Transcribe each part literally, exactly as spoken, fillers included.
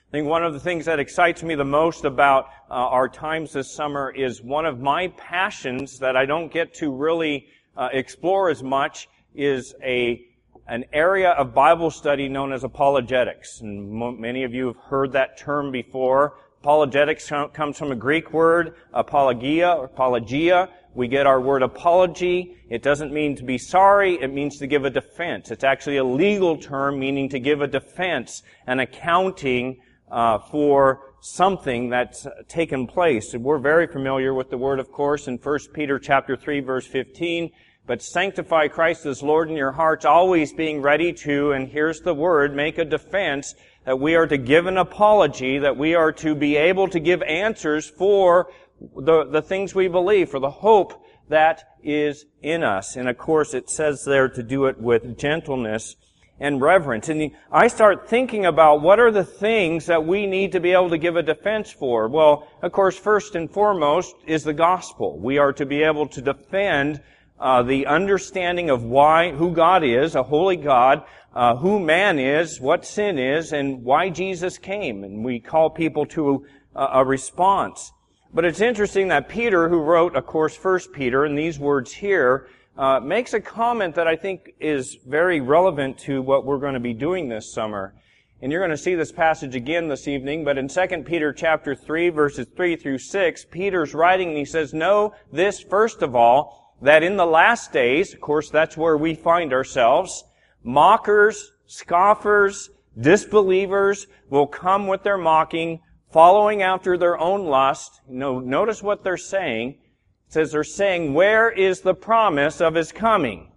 I think one of the things that excites me the most about uh, our times this summer is one of my passions that I don't get to really uh, explore as much is a an area of Bible study known as apologetics. And mo- many of you have heard that term before. Apologetics comes from a Greek word, apologia or apologia. We get our word apology. It doesn't mean to be sorry. It means to give a defense. It's actually a legal term meaning to give a defense, an accounting uh, for something that's taken place. And we're very familiar with the word, of course, in First Peter chapter three, verse fifteen. But sanctify Christ as Lord in your hearts, always being ready to, and here's the word, make a defense, that we are to give an apology, that we are to be able to give answers for the, the things we believe, for the hope that is in us. And of course it says there to do it with gentleness and reverence. And I start thinking about what are the things that we need to be able to give a defense for. Well, of course, first and foremost is the gospel. We are to be able to defend Uh, the understanding of why, who God is, a holy God, uh, who man is, what sin is, and why Jesus came. And we call people to a, a response. But it's interesting that Peter, who wrote, of course, First Peter, and these words here, uh, makes a comment that I think is very relevant to what we're going to be doing this summer. And you're going to see this passage again this evening, but in Second Peter chapter three, verses three through six, Peter's writing and he says, "Know this first of all, that in the last days," of course that's where we find ourselves, "mockers, scoffers, disbelievers will come with their mocking, following after their own lust." You know, notice what they're saying. It says they're saying, "Where is the promise of His coming?"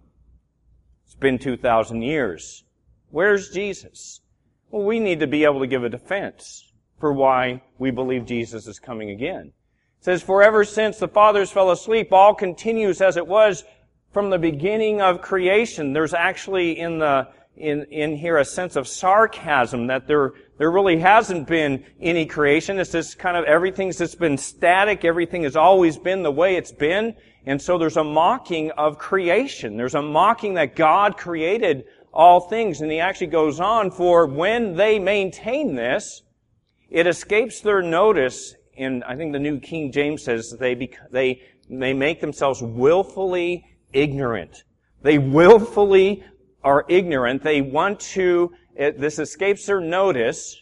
It's been two thousand years. Where's Jesus? Well, we need to be able to give a defense for why we believe Jesus is coming again. It says, "For ever since the fathers fell asleep, all continues as it was from the beginning of creation." There's actually in the in in here a sense of sarcasm that there there really hasn't been any creation. It's just kind of everything's just been static. Everything has always been the way it's been. And so there's a mocking of creation. There's a mocking that God created all things. And he actually goes on, "For when they maintain this, it escapes their notice." And I think the New King James says that they bec- they they make themselves willfully ignorant. They willfully are ignorant. They want to, it, this escapes their notice,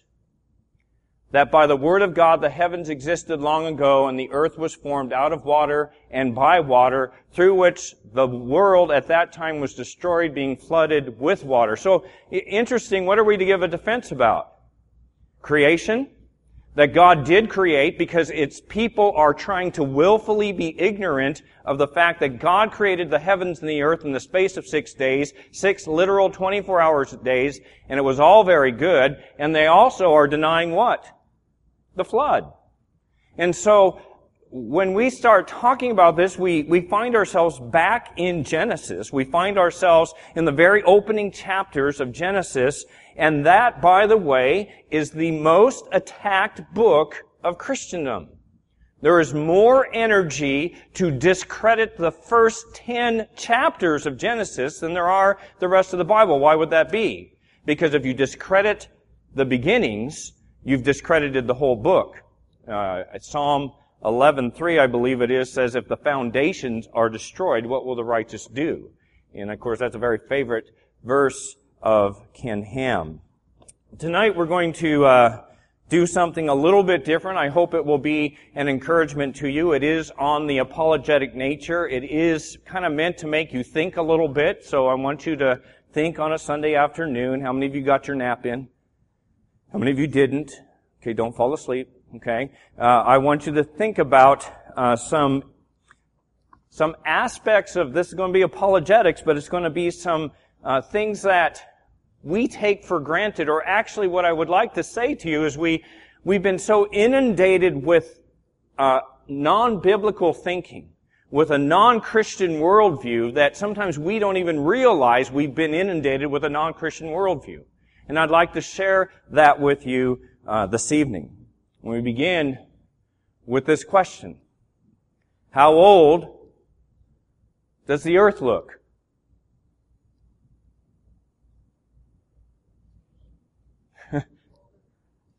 that by the word of God the heavens existed long ago, and the earth was formed out of water and by water, through which the world at that time was destroyed, being flooded with water. So, interesting, what are we to give a defense about? Creation. That God did create, because its people are trying to willfully be ignorant of the fact that God created the heavens and the earth in the space of six days, six literal twenty-four hours days, and it was all very good, and they also are denying what? The flood. And so, when we start talking about this, we, we find ourselves back in Genesis. We find ourselves in the very opening chapters of Genesis, and that, by the way, is the most attacked book of Christendom. There is more energy to discredit the first ten chapters of Genesis than there are the rest of the Bible. Why would that be? Because if you discredit the beginnings, you've discredited the whole book. Uh, Psalm eleven three, I believe it is, says, "If the foundations are destroyed, what will the righteous do?" And of course, that's a very favorite verse of Ken Ham. Tonight we're going to uh, do something a little bit different. I hope it will be an encouragement to you. It is on the apologetic nature. It is kind of meant to make you think a little bit. So I want you to think on a Sunday afternoon. How many of you got your nap in? How many of you didn't? Okay, don't fall asleep. Okay, uh, I want you to think about uh, some some aspects of this. Is going to be apologetics, but it's going to be some uh, things that we take for granted. Or actually, what I would like to say to you is we we've been so inundated with uh, non-biblical thinking, with a non-Christian worldview, that sometimes we don't even realize we've been inundated with a non-Christian worldview. And I'd like to share that with you uh, this evening. We begin with this question: how old does the earth look?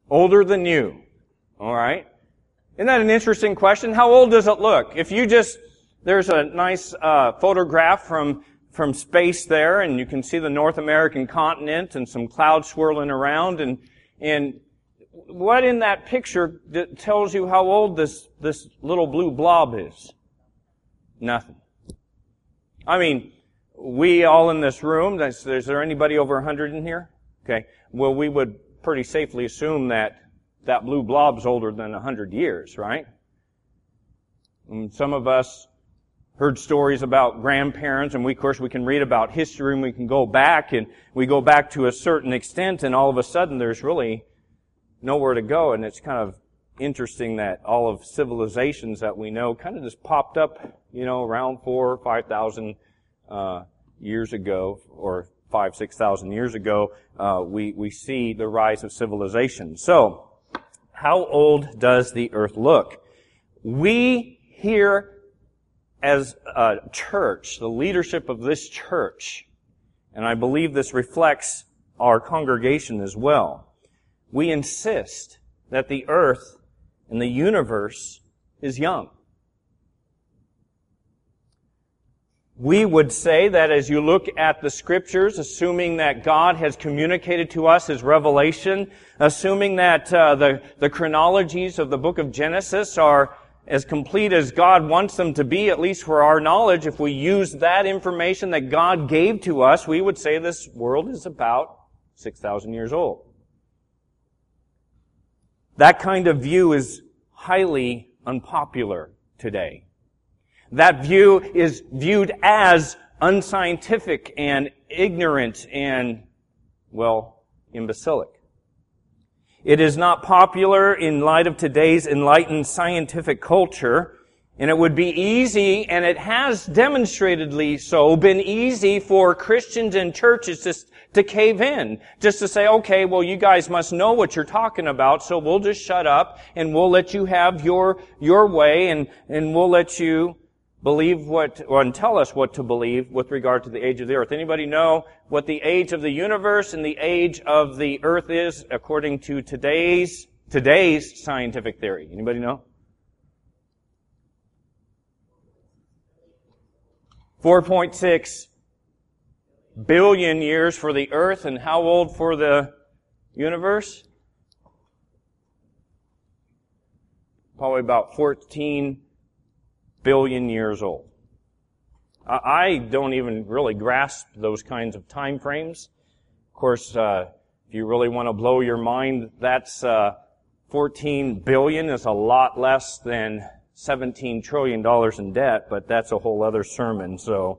Older than you. All right? Isn't that an interesting question? How old does it look? If you just, there's a nice uh, photograph from from space there, and you can see the North American continent and some clouds swirling around, and and what in that picture that tells you how old this this little blue blob is? Nothing. I mean, we all in this room, is there anybody over one hundred in here? Okay. Well, we would pretty safely assume that that blue blob's older than one hundred years, right? And some of us heard stories about grandparents, and we, of course, we can read about history, and we can go back, and we go back to a certain extent, and all of a sudden there's really nowhere to go, and it's kind of interesting that all of civilizations that we know kind of just popped up, you know, around four or five thousand uh, years ago, or five, six thousand years ago. Uh, we we see the rise of civilization. So, how old does the earth look? We here, as a church, the leadership of this church, and I believe this reflects our congregation as well, we insist that the earth and the universe is young. We would say that as you look at the Scriptures, assuming that God has communicated to us His revelation, assuming that uh, the, the chronologies of the book of Genesis are as complete as God wants them to be, at least for our knowledge, if we use that information that God gave to us, we would say this world is about six thousand years old. That kind of view is highly unpopular today. That view is viewed as unscientific and ignorant and, well, imbecilic. It is not popular in light of today's enlightened scientific culture, and it would be easy, and it has demonstratedly so, been easy for Christians and churches to, to cave in. Just to say, okay, well, you guys must know what you're talking about, so we'll just shut up, and we'll let you have your, your way, and, and we'll let you believe what, or and tell us what to believe with regard to the age of the earth. Anybody know what the age of the universe and the age of the earth is according to today's, today's scientific theory? Anybody know? four point six billion years for the earth, and how old for the universe? Probably about fourteen billion years old. I don't even really grasp those kinds of time frames. Of course, uh, if you really want to blow your mind, that's uh, fourteen billion is a lot less than seventeen trillion dollars in debt, but that's a whole other sermon, so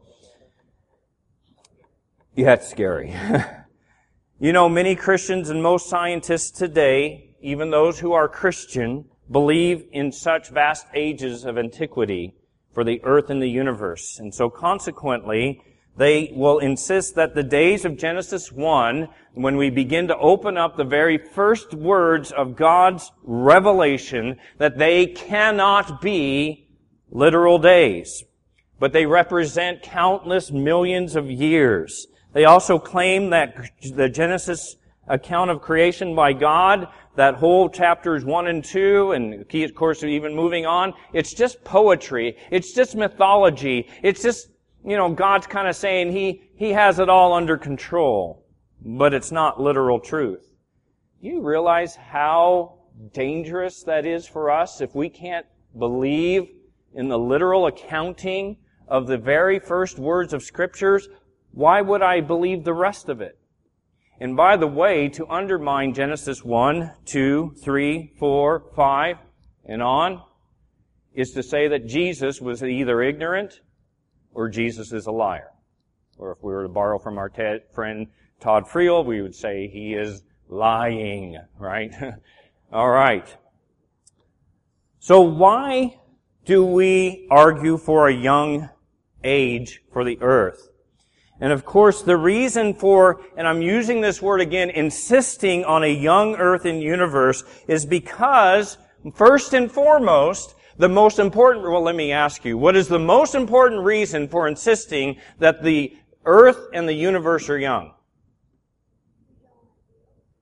yeah, it's scary. You know, many Christians and most scientists today, even those who are Christian, believe in such vast ages of antiquity for the earth and the universe. And so consequently, they will insist that the days of Genesis one, when we begin to open up the very first words of God's revelation, that they cannot be literal days, but they represent countless millions of years. They also claim that the Genesis account of creation by God, that whole chapters one and two, and of course even moving on, it's just poetry. It's just mythology. It's just, you know, God's kind of saying He, He has it all under control. But it's not literal truth. Do you realize how dangerous that is for us if we can't believe in the literal accounting of the very first words of Scriptures? Why would I believe the rest of it? And by the way, to undermine Genesis one, two, three, four, five, and on, is to say that Jesus was either ignorant or Jesus is a liar. Or if we were to borrow from our te- friend Todd Friel, we would say he is lying, right? All right. So why do we argue for a young age for the earth? And of course, the reason for, and I'm using this word again, insisting on a young earth and universe is because, first and foremost, the most important, well, let me ask you, what is the most important reason for insisting that the earth and the universe are young?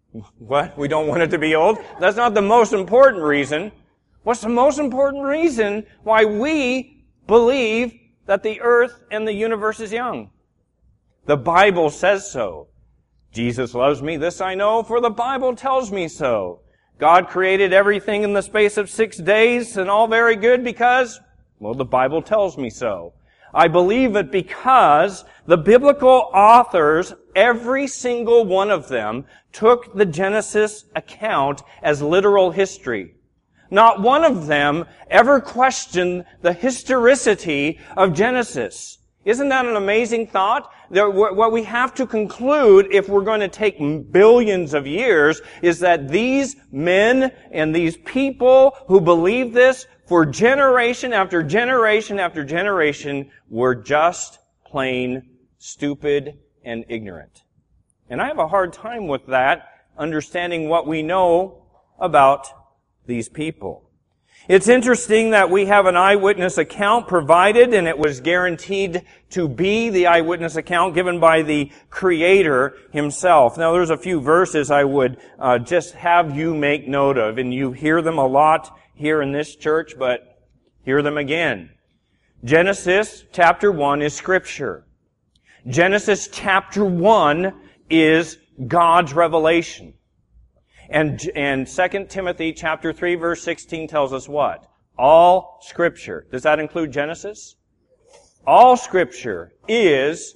What? We don't want it to be old? That's not the most important reason. What's the most important reason why we believe that the earth and the universe is young? The Bible says so. Jesus loves me, this I know, for the Bible tells me so. God created everything in the space of six days, and all very good because, well, the Bible tells me so. I believe it because the biblical authors, every single one of them, took the Genesis account as literal history. Not one of them ever questioned the historicity of Genesis. Isn't that an amazing thought? What we have to conclude, if we're going to take billions of years, is that these men and these people who believe this for generation after generation after generation were just plain stupid and ignorant. And I have a hard time with that, understanding what we know about these people. It's interesting that we have an eyewitness account provided, and it was guaranteed to be the eyewitness account given by the Creator Himself. Now, there's a few verses I would uh, just have you make note of, and you hear them a lot here in this church, but hear them again. Genesis chapter one is Scripture. Genesis chapter one is God's revelation. And, and Second Timothy chapter three verse sixteen tells us what? All Scripture. Does that include Genesis? All Scripture is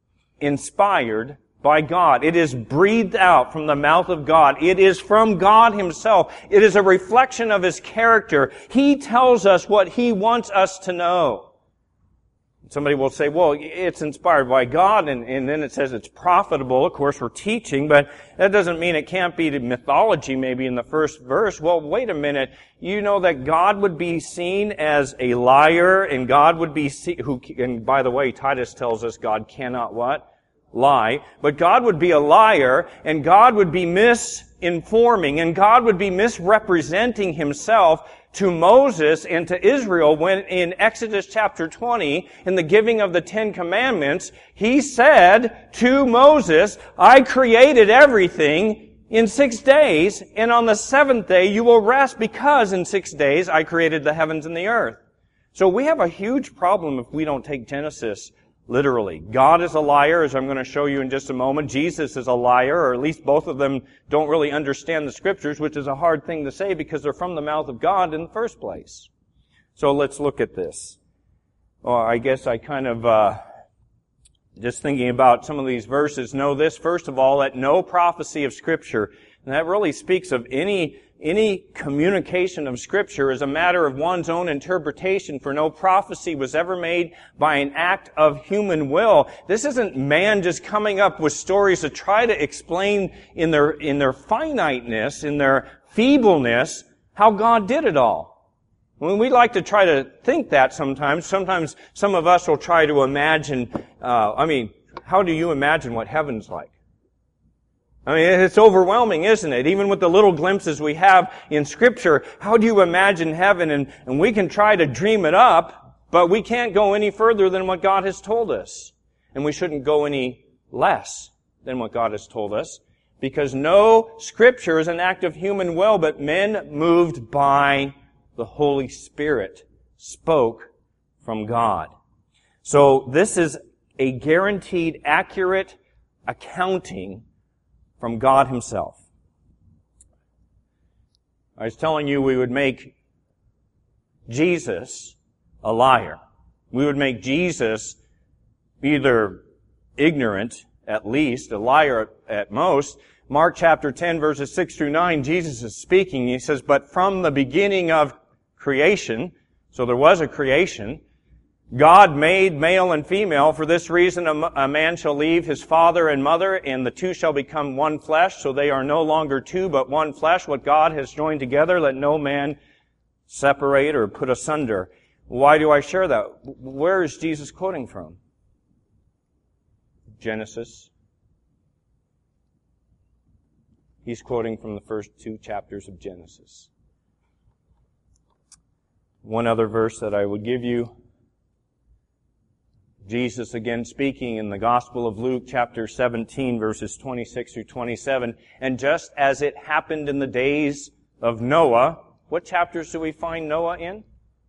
inspired by God. It is breathed out from the mouth of God. It is from God Himself. It is a reflection of His character. He tells us what He wants us to know. Somebody will say, well, it's inspired by God, and, and then it says it's profitable. Of course, we're teaching, but that doesn't mean it can't be the mythology maybe in the first verse. Well, wait a minute. You know that God would be seen as a liar, and God would be seen, who, and by the way, Titus tells us God cannot what? Lie. But God would be a liar, and God would be misinforming, and God would be misrepresenting Himself to Moses and to Israel when in Exodus chapter twenty, in the giving of the Ten Commandments, He said to Moses, I created everything in six days, and on the seventh day you will rest because in six days I created the heavens and the earth. So we have a huge problem if we don't take Genesis literally. God is a liar, as I'm going to show you in just a moment. Jesus is a liar, or at least both of them don't really understand the Scriptures, which is a hard thing to say because they're from the mouth of God in the first place. So let's look at this. Well, I guess I kind of, uh, just thinking about some of these verses, know this, first of all, that no prophecy of Scripture, and that really speaks of any Any communication of Scripture is a matter of one's own interpretation, for no prophecy was ever made by an act of human will. This isn't man just coming up with stories to try to explain in their, in their finiteness, in their feebleness, how God did it all. When we like to try to think that sometimes, sometimes some of us will try to imagine, uh, I mean, how do you imagine what heaven's like? I mean, it's overwhelming, isn't it? Even with the little glimpses we have in Scripture, how do you imagine heaven? And, and we can try to dream it up, but we can't go any further than what God has told us. And we shouldn't go any less than what God has told us, because no Scripture is an act of human will, but men moved by the Holy Spirit spoke from God. So this is a guaranteed, accurate accounting from God Himself. I was telling you we would make Jesus a liar. We would make Jesus either ignorant, at least, a liar at most. Mark chapter ten, verses six through nine, Jesus is speaking. He says, but from the beginning of creation, so there was a creation, God made male and female. For this reason, a man shall leave his father and mother, and the two shall become one flesh. So they are no longer two, but one flesh. What God has joined together, let no man separate or put asunder. Why do I share that? Where is Jesus quoting from? Genesis. He's quoting from the first two chapters of Genesis. One other verse that I would give you. Jesus again speaking in the Gospel of Luke chapter seventeen verses twenty-six through twenty-seven. And just as it happened in the days of Noah, what chapters do we find Noah in?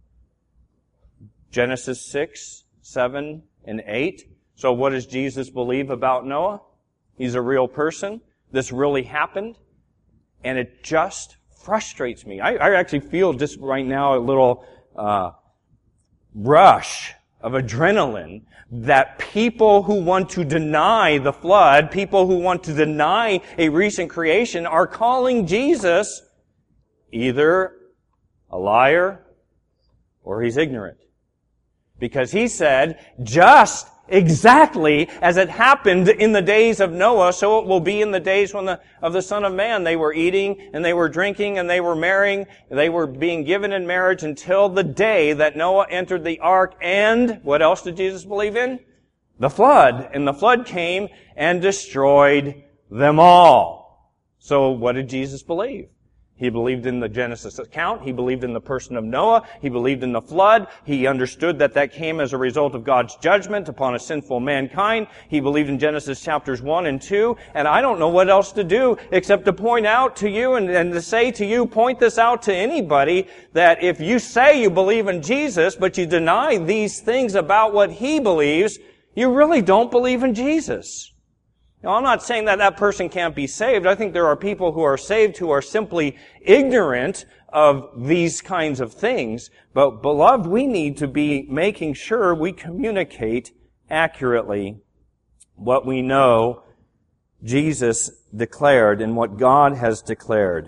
Genesis six, seven, and eight. So what does Jesus believe about Noah? He's a real person. This really happened. And it just frustrates me. I, I actually feel just right now a little uh rush of adrenaline that people who want to deny the flood, people who want to deny a recent creation, are calling Jesus either a liar or he's ignorant. Because he said, just exactly as it happened in the days of Noah, so it will be in the days when the, of the Son of Man. They were eating and they were drinking and they were marrying. They were being given in marriage until the day that Noah entered the ark. And what else did Jesus believe in? The flood. And the flood came and destroyed them all. So what did Jesus believe? He believed in the Genesis account. He believed in the person of Noah. He believed in the flood. He understood that that came as a result of God's judgment upon a sinful mankind. He believed in Genesis chapters one and two. And I don't know what else to do except to point out to you and, and to say to you, point this out to anybody, that if you say you believe in Jesus, but you deny these things about what He believes, you really don't believe in Jesus. Now, I'm not saying that that person can't be saved. I think there are people who are saved who are simply ignorant of these kinds of things. But, beloved, we need to be making sure we communicate accurately what we know Jesus declared and what God has declared.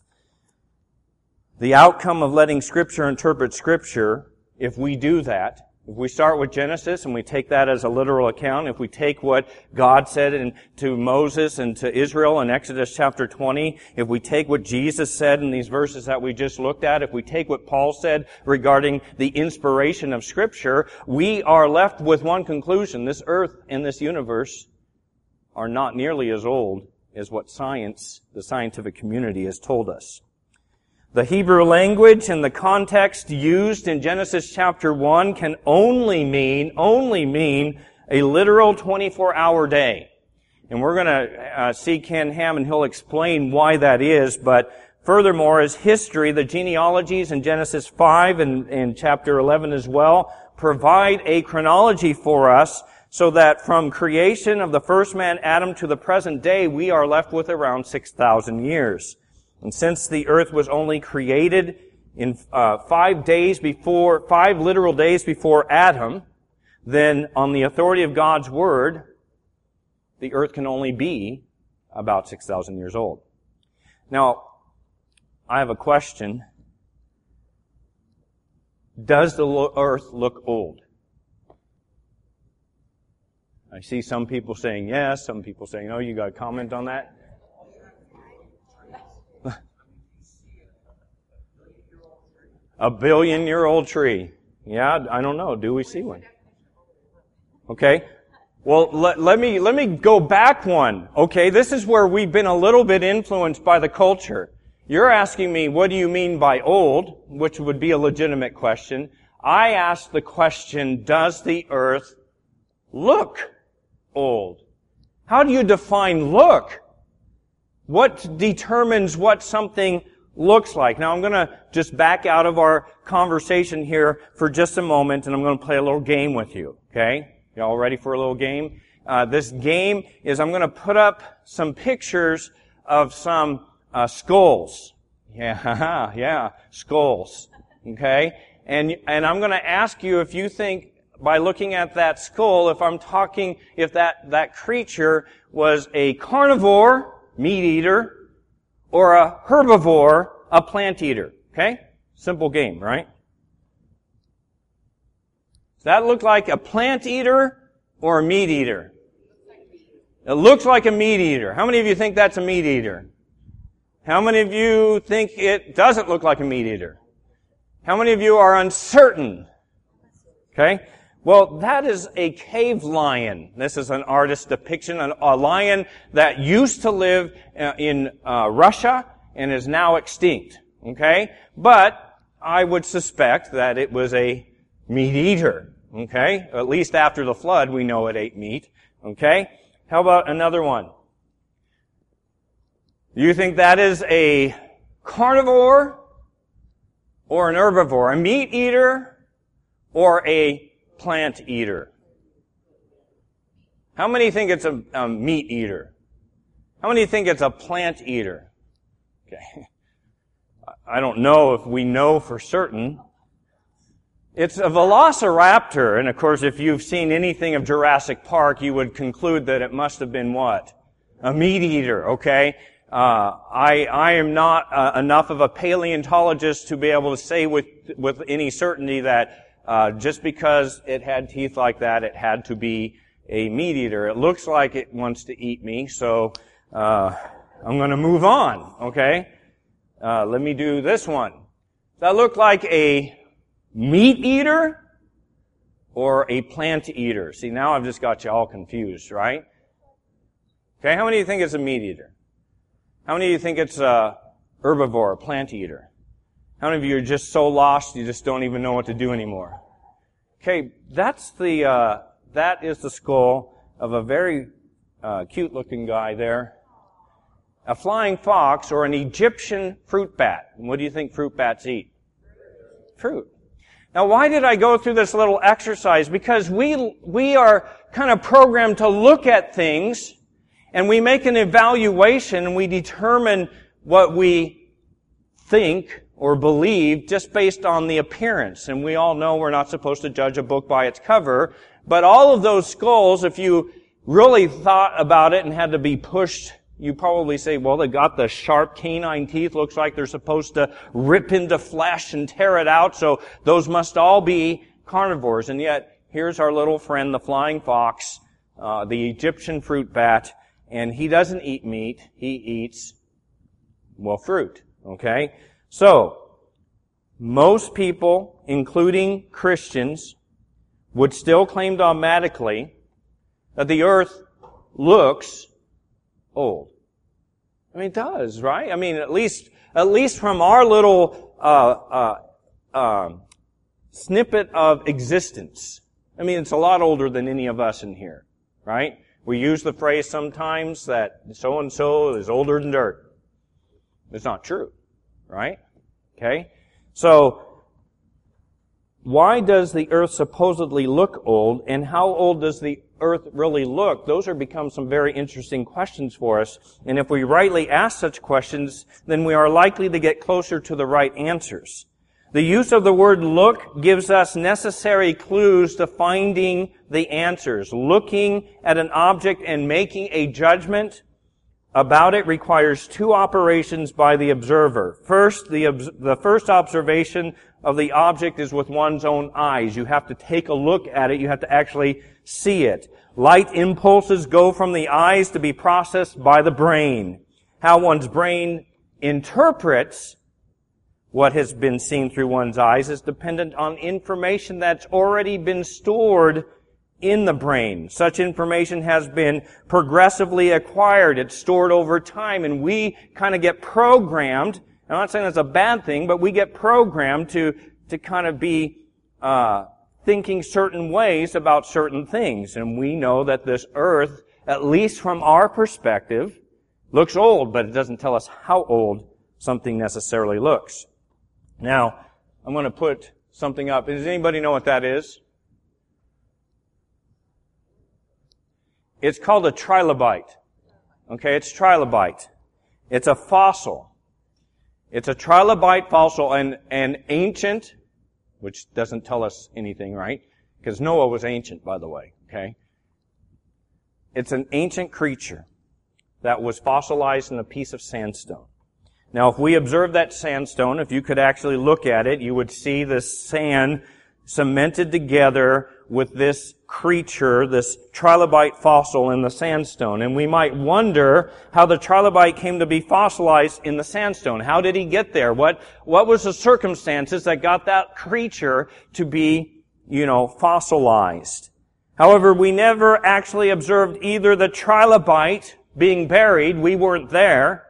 The outcome of letting Scripture interpret Scripture, if we do that, if we start with Genesis and we take that as a literal account, if we take what God said in, to Moses and to Israel in Exodus chapter twenty, if we take what Jesus said in these verses that we just looked at, if we take what Paul said regarding the inspiration of Scripture, we are left with one conclusion. This earth and this universe are not nearly as old as what science, the scientific community, has told us. The Hebrew language and the context used in Genesis chapter one can only mean, only mean a literal twenty-four hour day. And we're going to uh, see Ken Ham and he'll explain why that is. But furthermore, as history, the genealogies in Genesis five and, and chapter eleven as well provide a chronology for us so that from creation of the first man, Adam, to the present day, we are left with around six thousand years. And since the earth was only created in uh, five days before, five literal days before Adam, then on the authority of God's Word, the earth can only be about six thousand years old. Now, I have a question. Does the earth look old? I see some people saying yes, some people saying no. You got a comment on that? A billion-year-old tree. Yeah, I don't know. Do we see one? Okay. Well, let, let me let me go back one. Okay, this is where we've been a little bit influenced by the culture. You're asking me, what do you mean by old? Which would be a legitimate question. I ask the question, does the earth look old? How do you define look? What determines what something looks like? Now I'm going to just back out of our conversation here for just a moment and I'm going to play a little game with you. Okay? You all ready for a little game? Uh, this game is I'm going to put up some pictures of some uh, skulls. Yeah, yeah, skulls. Okay? And, and I'm going to ask you if you think by looking at that skull, if I'm talking, if that, that creature was a carnivore, meat eater, or a herbivore, a plant eater. Okay? Simple game, right? Does that look like a plant eater or a meat eater? It looks like a meat eater. How many of you think that's a meat eater? How many of you think it doesn't look like a meat eater? How many of you are uncertain? Okay? Well, that is a cave lion. This is an artist's depiction, a lion that used to live in uh, Russia and is now extinct. Okay? But I would suspect that it was a meat eater. Okay? At least after the flood, we know it ate meat. Okay? How about another one? Do you think that is a carnivore or an herbivore? A meat eater or a plant eater? How many think it's a, a meat eater? How many think it's a plant eater? Okay. I don't know if we know for certain. It's a velociraptor, and of course if you've seen anything of Jurassic Park, you would conclude that it must have been what? A meat eater, okay? Uh, I, I am not uh, enough of a paleontologist to be able to say with, with any certainty that uh, just because it had teeth like that, it had to be a meat eater. It looks like it wants to eat me, so uh, I'm going to move on, okay? Uh, let me do this one. Does that look like a meat eater or a plant eater? See, now I've just got you all confused, right? Okay, how many of you think it's a meat eater? How many of you think it's a herbivore, a plant eater? How many of you are just so lost you just don't even know what to do anymore? Okay, that's the, uh, that is the skull of a very uh, cute-looking guy there. A flying fox or an Egyptian fruit bat. And what do you think fruit bats eat? Fruit. Now, why did I go through this little exercise? Because we, we are kind of programmed to look at things and we make an evaluation and we determine what we think or believe just based on the appearance. And we all know we're not supposed to judge a book by its cover. But all of those skulls, if you really thought about it and had to be pushed, you probably say, well, they got the sharp canine teeth. Looks like they're supposed to rip into flesh and tear it out. So those must all be carnivores. And yet, here's our little friend, the flying fox, uh, the Egyptian fruit bat. And he doesn't eat meat. He eats, well, fruit. Okay? So, most people, including Christians, would still claim dogmatically that the earth looks old. I mean, it does, right? I mean, at least, at least from our little, uh, uh, um, snippet of existence. I mean, it's a lot older than any of us in here, right? We use the phrase sometimes that so-and-so is older than dirt. It's not true, right? Okay? So, why does the earth supposedly look old, and how old does the earth really look? Those are become some very interesting questions for us. And if we rightly ask such questions, then we are likely to get closer to the right answers. The use of the word look gives us necessary clues to finding the answers. Looking at an object and making a judgment about it requires two operations by the observer. First, the, the first observation of the object is with one's own eyes. You have to take a look at it. You have to actually see it. Light impulses go from the eyes to be processed by the brain. How one's brain interprets what has been seen through one's eyes is dependent on information that's already been stored in the brain. Such information has been progressively acquired. It's stored over time, and we kind of get programmed. I'm not saying that's a bad thing, but we get programmed to, to kind of be, uh, thinking certain ways about certain things. And we know that this earth, at least from our perspective, looks old, but it doesn't tell us how old something necessarily looks. Now, I'm going to put something up. Does anybody know what that is? It's called a trilobite. Okay, it's trilobite. It's a fossil. It's a trilobite fossil, and an ancient, which doesn't tell us anything, right? Because Noah was ancient, by the way, okay? It's an ancient creature that was fossilized in a piece of sandstone. Now, if we observe that sandstone, if you could actually look at it, you would see this sand cemented together with this creature, this trilobite fossil in the sandstone. And we might wonder how the trilobite came to be fossilized in the sandstone. How did he get there? What, what was the circumstances that got that creature to be, you know, fossilized? However, we never actually observed either the trilobite being buried, we weren't there,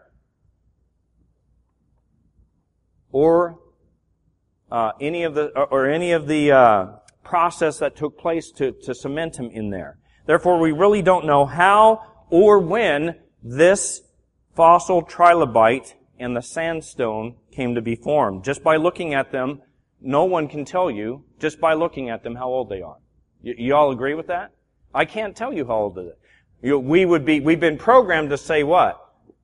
or uh, any of the or any of the uh, process that took place to, to cement him in there. Therefore, we really don't know how or when this fossil trilobite and the sandstone came to be formed. Just by looking at them, no one can tell you, just by looking at them, how old they are. You, you all agree with that? I can't tell you how old it is. You, we would be, we've been programmed to say what?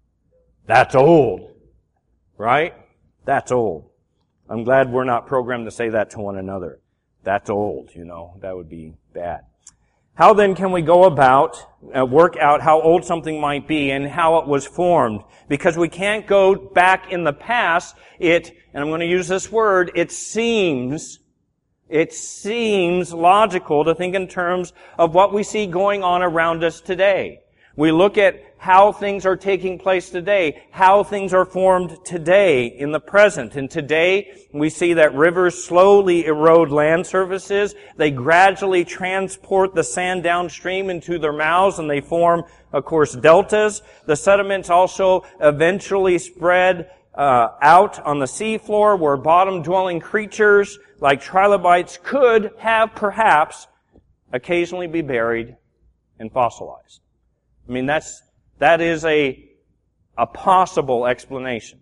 That's old. Right? That's old. I'm glad we're not programmed to say that to one another. That's old, you know. That would be bad. How then can we go about, uh, work out how old something might be and how it was formed? Because we can't go back in the past. It, and I'm going to use this word, it seems, it seems logical to think in terms of what we see going on around us today. We look at how things are taking place today, how things are formed today in the present. And today we see that rivers slowly erode land surfaces. They gradually transport the sand downstream into their mouths and they form, of course, deltas. The sediments also eventually spread uh, out on the seafloor where bottom-dwelling creatures like trilobites could have perhaps occasionally be buried and fossilized. I mean, that's, that is a, a possible explanation.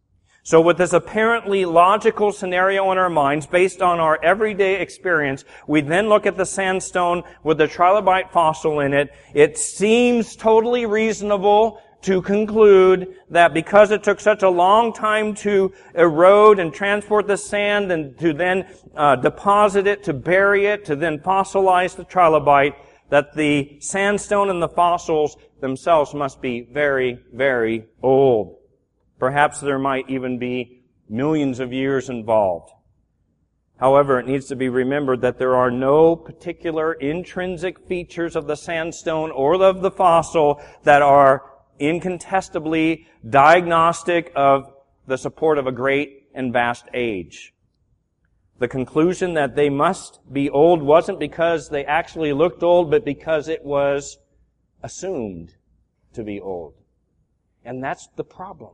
So with this apparently logical scenario in our minds, based on our everyday experience, we then look at the sandstone with the trilobite fossil in it. It seems totally reasonable to conclude that because it took such a long time to erode and transport the sand and to then uh, deposit it, to bury it, to then fossilize the trilobite, that the sandstone and the fossils themselves must be very, very old. Perhaps there might even be millions of years involved. However, it needs to be remembered that there are no particular intrinsic features of the sandstone or of the fossil that are incontestably diagnostic of the support of a great and vast age. The conclusion that they must be old wasn't because they actually looked old, but because it was assumed to be old. And that's the problem.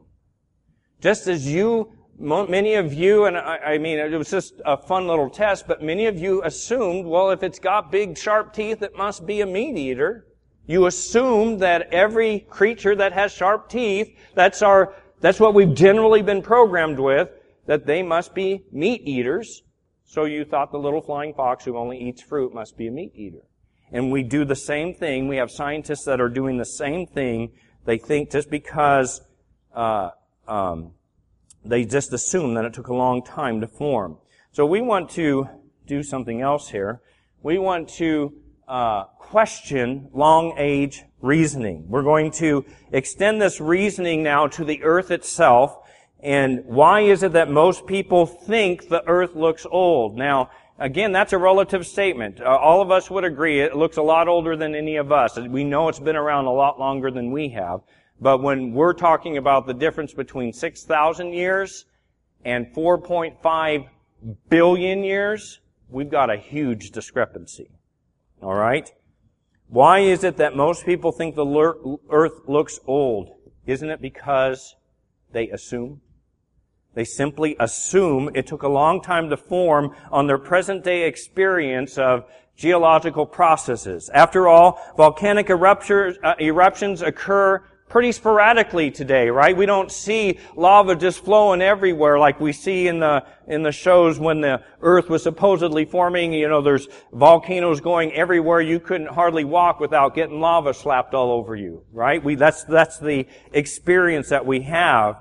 Just as you, many of you, and I, I mean, it was just a fun little test, but many of you assumed, well, if it's got big, sharp teeth, it must be a meat eater. You assumed that every creature that has sharp teeth, that's our, that's what we've generally been programmed with, that they must be meat eaters. So you thought the little flying fox who only eats fruit must be a meat eater. And we do the same thing. We have scientists that are doing the same thing. They think just because uh, um, they just assume that it took a long time to form. So we want to do something else here. We want to uh, question long-age reasoning. We're going to extend this reasoning now to the earth itself. And why is it that most people think the earth looks old? Now, again, that's a relative statement. Uh, all of us would agree it looks a lot older than any of us. We know it's been around a lot longer than we have. But when we're talking about the difference between six thousand years and four point five billion years, we've got a huge discrepancy. All right? Why is it that most people think the earth looks old? Isn't it because they assume? They simply assume it took a long time to form on their present-day experience of geological processes. After all, volcanic eruptions, uh, eruptions occur pretty sporadically today, right? We don't see lava just flowing everywhere like we see in the in the shows when the earth was supposedly forming. You know, there's volcanoes going everywhere. You couldn't hardly walk without getting lava slapped all over you, right? We that's that's the experience that we have.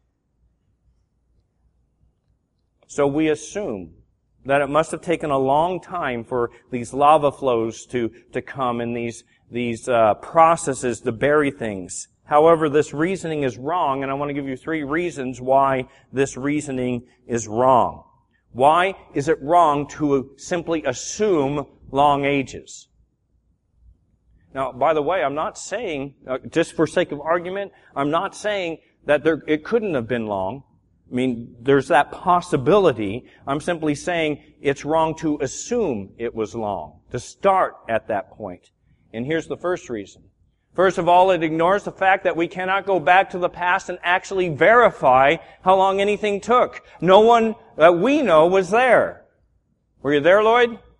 So we assume that it must have taken a long time for these lava flows to, to come and these, these, uh, processes to bury things. However, this reasoning is wrong, and I want to give you three reasons why this reasoning is wrong. Why is it wrong to simply assume long ages? Now, by the way, I'm not saying, uh, just for sake of argument, I'm not saying that there, it couldn't have been long. I mean, there's that possibility. I'm simply saying it's wrong to assume it was long, to start at that point. And here's the first reason. First of all, it ignores the fact that we cannot go back to the past and actually verify how long anything took. No one that we know was there. Were you there, Lloyd?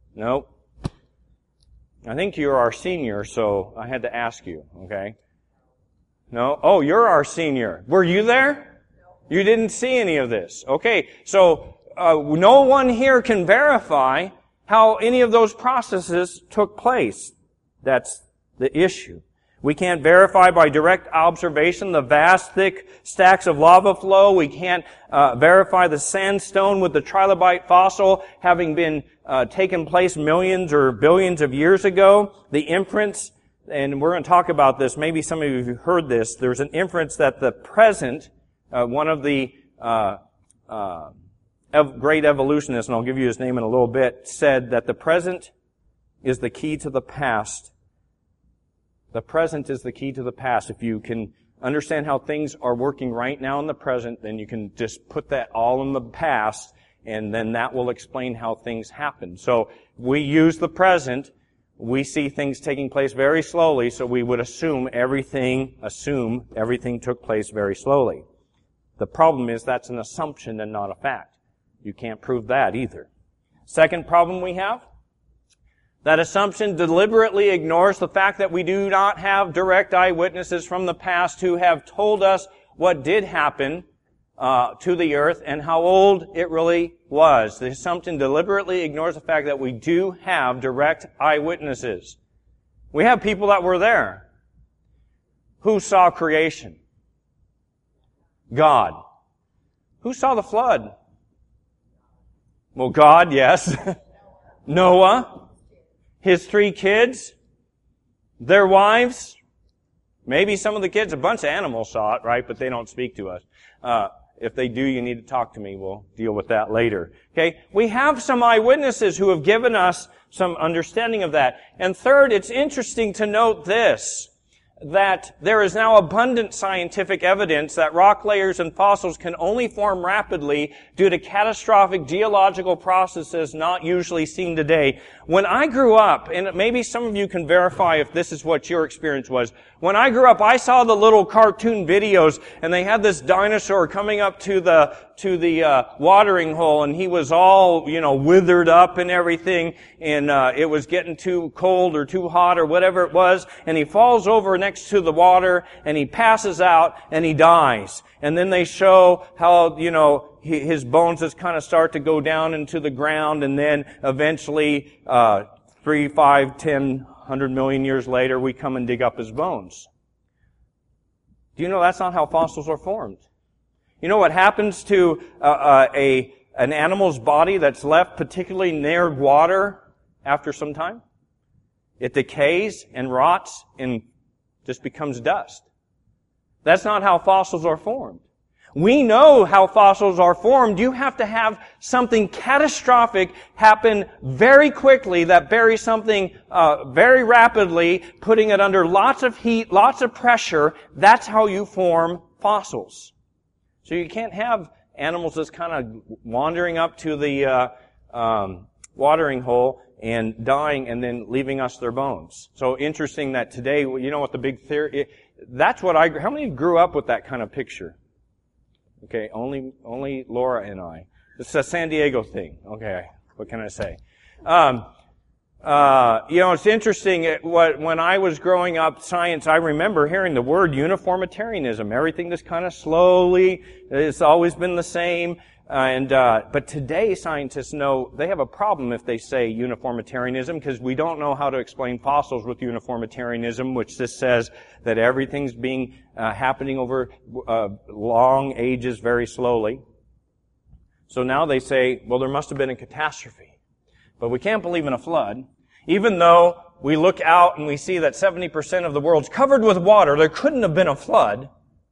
Nope. I think you're our senior, so I had to ask you, okay? No? Oh, you're our senior. Were you there? You didn't see any of this. Okay, so uh, no one here can verify how any of those processes took place. That's the issue. We can't verify by direct observation the vast, thick stacks of lava flow. We can't uh, verify the sandstone with the trilobite fossil having been uh, taken place millions or billions of years ago. The inference, and we're going to talk about this, maybe some of you have heard this, there's an inference that the present, uh, one of the uh, uh, ev- great evolutionists, and I'll give you his name in a little bit, said that the present is the key to the past. The present is the key to the past. If you can understand how things are working right now in the present, then you can just put that all in the past, and then that will explain how things happen. So we use the present. We see things taking place very slowly, so we would assume everything, assume everything took place very slowly. The problem is that's an assumption and not a fact. You can't prove that either. Second problem we have, that assumption deliberately ignores the fact that we do not have direct eyewitnesses from the past who have told us what did happen uh, to the earth and how old it really was. The assumption deliberately ignores the fact that we do have direct eyewitnesses. We have people that were there. Who saw creation? God. Who saw the flood? Well, God, yes. Noah. His three kids, their wives, maybe some of the kids, a bunch of animals saw it, right? But they don't speak to us. Uh, if they do, you need to talk to me. We'll deal with that later. Okay? We have some eyewitnesses who have given us some understanding of that. And third, it's interesting to note this, that there is now abundant scientific evidence that rock layers and fossils can only form rapidly due to catastrophic geological processes not usually seen today. When I grew up, and maybe some of you can verify if this is what your experience was, when I grew up, I saw the little cartoon videos, and they had this dinosaur coming up to the to the uh, watering hole, and he was all, you know, withered up and everything, and uh, it was getting too cold or too hot or whatever it was, and he falls over next to the water, and he passes out, and he dies. And then they show how, you know, his bones just kind of start to go down into the ground, and then eventually, uh, three, five, ten, hundred million years later, we come and dig up his bones. Do you know that's not how fossils are formed? You know what happens to uh, uh, a an animal's body that's left particularly near water after some time? It decays and rots and just becomes dust. That's not how fossils are formed. We know how fossils are formed. You have to have something catastrophic happen very quickly that buries something uh, very rapidly, putting it under lots of heat, lots of pressure. That's how you form fossils. So you can't have animals just kind of wandering up to the uh, um, watering hole and dying and then leaving us their bones. So interesting that today, you know what the big theory, that's what I, how many grew up with that kind of picture? Okay, only, only Laura and I. It's a San Diego thing. Okay, what can I say? Um, uh, you know, it's interesting, it, what, when I was growing up, science, I remember hearing the word uniformitarianism. Everything just kind of slowly, it's always been the same. Uh, and, uh, but today scientists know they have a problem if they say uniformitarianism because we don't know how to explain fossils with uniformitarianism, which just says that everything's being, uh, happening over, uh, long ages very slowly. So now they say, well, there must have been a catastrophe. But we can't believe in a flood. Even though we look out and we see that seventy percent of the world's covered with water, there couldn't have been a flood.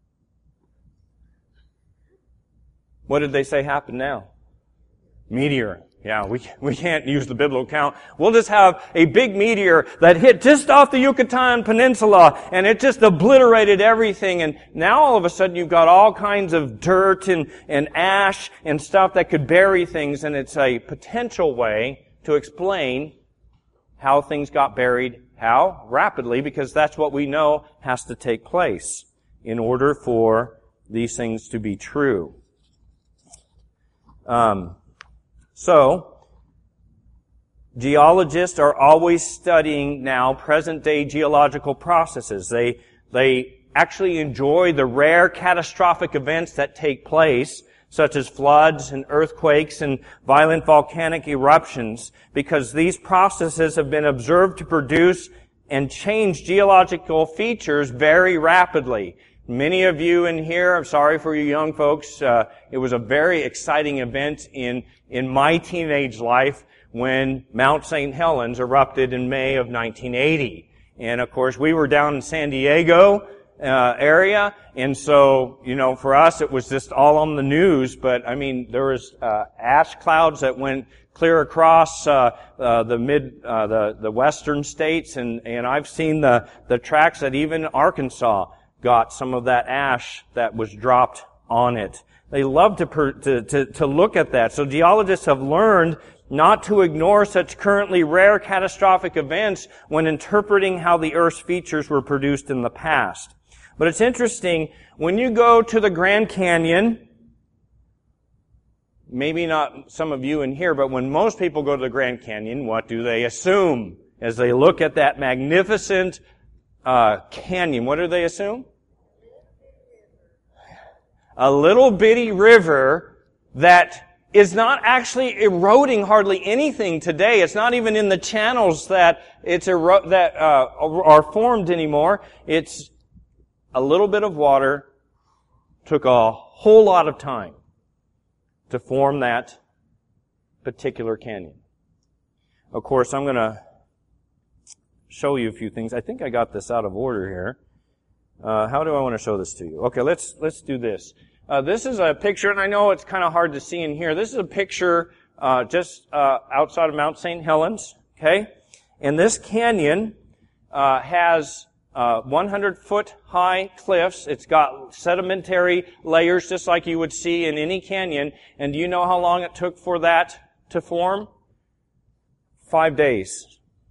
What did they say happened now? Meteor. Yeah, we we can't use the biblical account. We'll just have a big meteor that hit just off the Yucatan Peninsula, and it just obliterated everything. And now all of a sudden you've got all kinds of dirt and, and ash and stuff that could bury things, and it's a potential way to explain how things got buried. How? Rapidly, because that's what we know has to take place in order for these things to be true. Um, so, Geologists are always studying now present-day geological processes. They, they actually enjoy the rare catastrophic events that take place, such as floods and earthquakes and violent volcanic eruptions, because these processes have been observed to produce and change geological features very rapidly. Many of you in here, I'm sorry for you young folks, uh, it was a very exciting event in, in my teenage life when Mount Saint Helens erupted in May of nineteen eighty. And of course, we were down in San Diego uh, area, and so, you know, for us it was just all on the news, but I mean, there was uh, ash clouds that went clear across uh, uh, the mid, uh, the the western states, and and I've seen the the tracks that even Arkansas got some of that ash that was dropped on it. They love to per, to, to to look at that. So geologists have learned not to ignore such currently rare catastrophic events when interpreting how the Earth's features were produced in the past. But it's interesting, when you go to the Grand Canyon, maybe not some of you in here, but when most people go to the Grand Canyon, what do they assume as they look at that magnificent uh, canyon? What do they assume? A little bitty river that is not actually eroding hardly anything today. It's not even in the channels that it's ero- that uh, are formed anymore. It's a little bit of water took a whole lot of time to form that particular canyon. Of course, I'm going to show you a few things. I think I got this out of order here. Uh, how do I want to show this to you? Okay, let's let's do this. Uh, this is a picture, and I know it's kind of hard to see in here. This is a picture uh, just uh, outside of Mount Saint Helens, okay? And this canyon uh, has uh, one hundred foot high cliffs. It's got sedimentary layers just like you would see in any canyon. And do you know how long it took for that to form? Five days.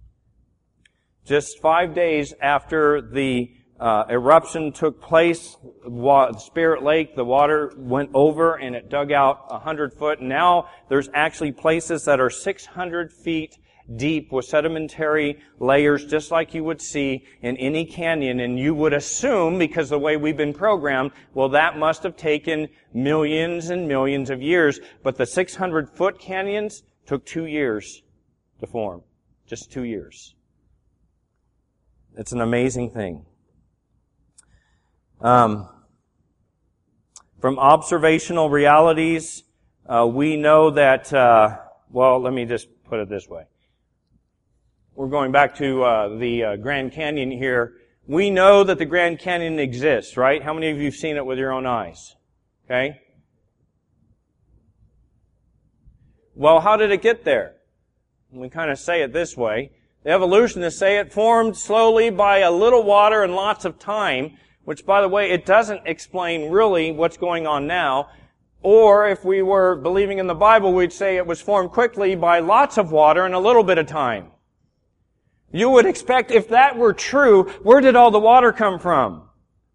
Just five days after the Uh, eruption took place, wa- Spirit Lake, the water went over and it dug out a hundred foot. And now there's actually places that are six hundred feet deep with sedimentary layers, just like you would see in any canyon. And you would assume, because the way we've been programmed, well, that must have taken millions and millions of years. But the six hundred foot canyons took two years to form. Just two years. It's an amazing thing. Um, from observational realities, uh, we know that, uh, well, let me just put it this way. We're going back to uh, the uh, Grand Canyon here. We know that the Grand Canyon exists, right? How many of you have seen it with your own eyes? Okay? Well, how did it get there? We kind of say it this way. The evolutionists say it formed slowly by a little water and lots of time, which, by the way, it doesn't explain really what's going on now. Or if we were believing in the Bible, we'd say it was formed quickly by lots of water and a little bit of time. You would expect, if that were true, where did all the water come from?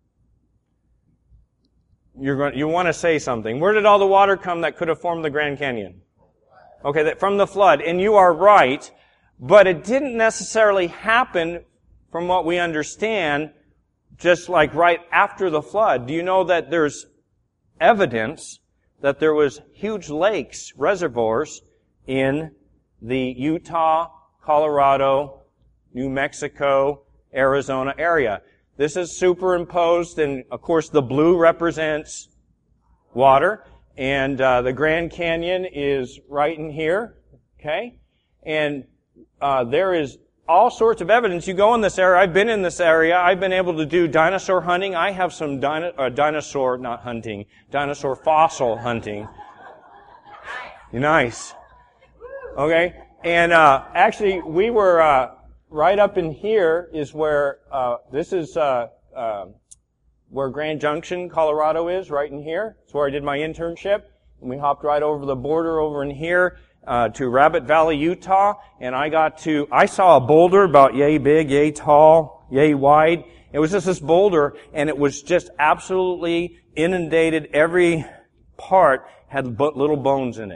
You're going, you want to say something. Where did all the water come that could have formed the Grand Canyon? Okay, that from the flood. And you are right, but it didn't necessarily happen, from what we understand, just like right after the flood. Do you know that there's evidence that there was huge lakes, reservoirs, in the Utah, Colorado, New Mexico, Arizona area? This is superimposed, and of course the blue represents water, and uh, the Grand Canyon is right in here, okay? And uh, there is all sorts of evidence. You go in this area. I've been in this area. I've been able to do dinosaur hunting. I have some dino, uh, dinosaur, not hunting, dinosaur fossil hunting. Nice. Okay. And uh, actually, we were uh, right up in here is where uh, this is uh, uh, where Grand Junction, Colorado is. Right in here. It's where I did my internship. And we hopped right over the border over in here. Uh, to Rabbit Valley, Utah, and I got to, I saw a boulder about yay big, yay tall, yay wide. It was just this boulder, and it was just absolutely inundated. Every part had little bones in it.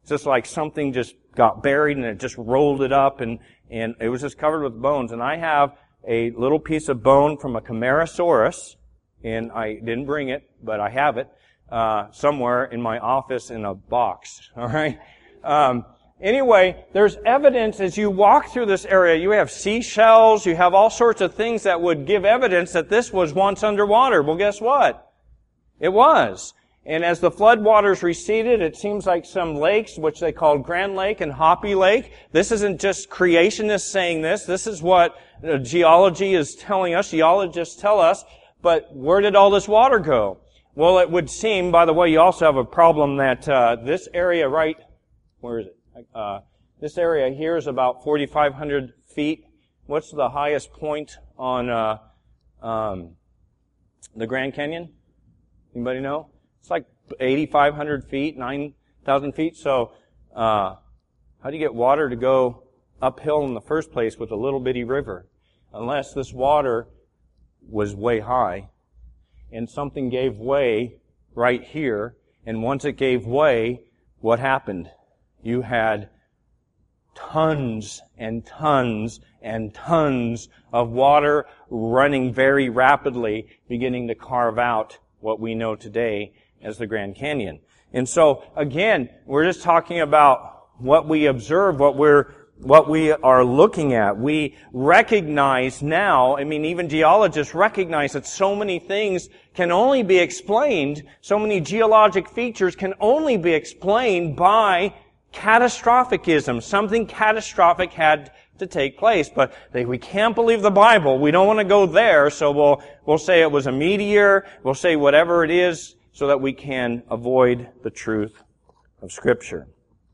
It's just like something just got buried and it just rolled it up, and, and it was just covered with bones. And I have a little piece of bone from a Camarasaurus, and I didn't bring it, but I have it, uh, somewhere in my office in a box. All right? Um, Anyway, there's evidence as you walk through this area. You have seashells, you have all sorts of things that would give evidence that this was once underwater. Well, guess what? It was. And as the floodwaters receded, it seems like some lakes, which they called Grand Lake and Hopi Lake. This isn't just creationists saying this. This is what geology is telling us. Geologists tell us. But where did all this water go? Well, it would seem, by the way, you also have a problem that uh, this area right, where is it? Uh, this area here is about forty-five hundred feet. What's the highest point on uh, um, the Grand Canyon? Anybody know? It's like eighty-five hundred feet, nine thousand feet. So, uh, how do you get water to go uphill in the first place with a little bitty river? Unless this water was way high and something gave way right here. And once it gave way, what happened? You had tons and tons and tons of water running very rapidly, beginning to carve out what we know today as the Grand Canyon. And so, again, we're just talking about what we observe, what we're, what we are looking at. We recognize now, I mean, even geologists recognize that so many things can only be explained, so many geologic features can only be explained by catastrophicism. Something catastrophic had to take place. But they, we can't believe the Bible. We don't want to go there, so we'll, we'll say it was a meteor. We'll say whatever it is so that we can avoid the truth of Scripture.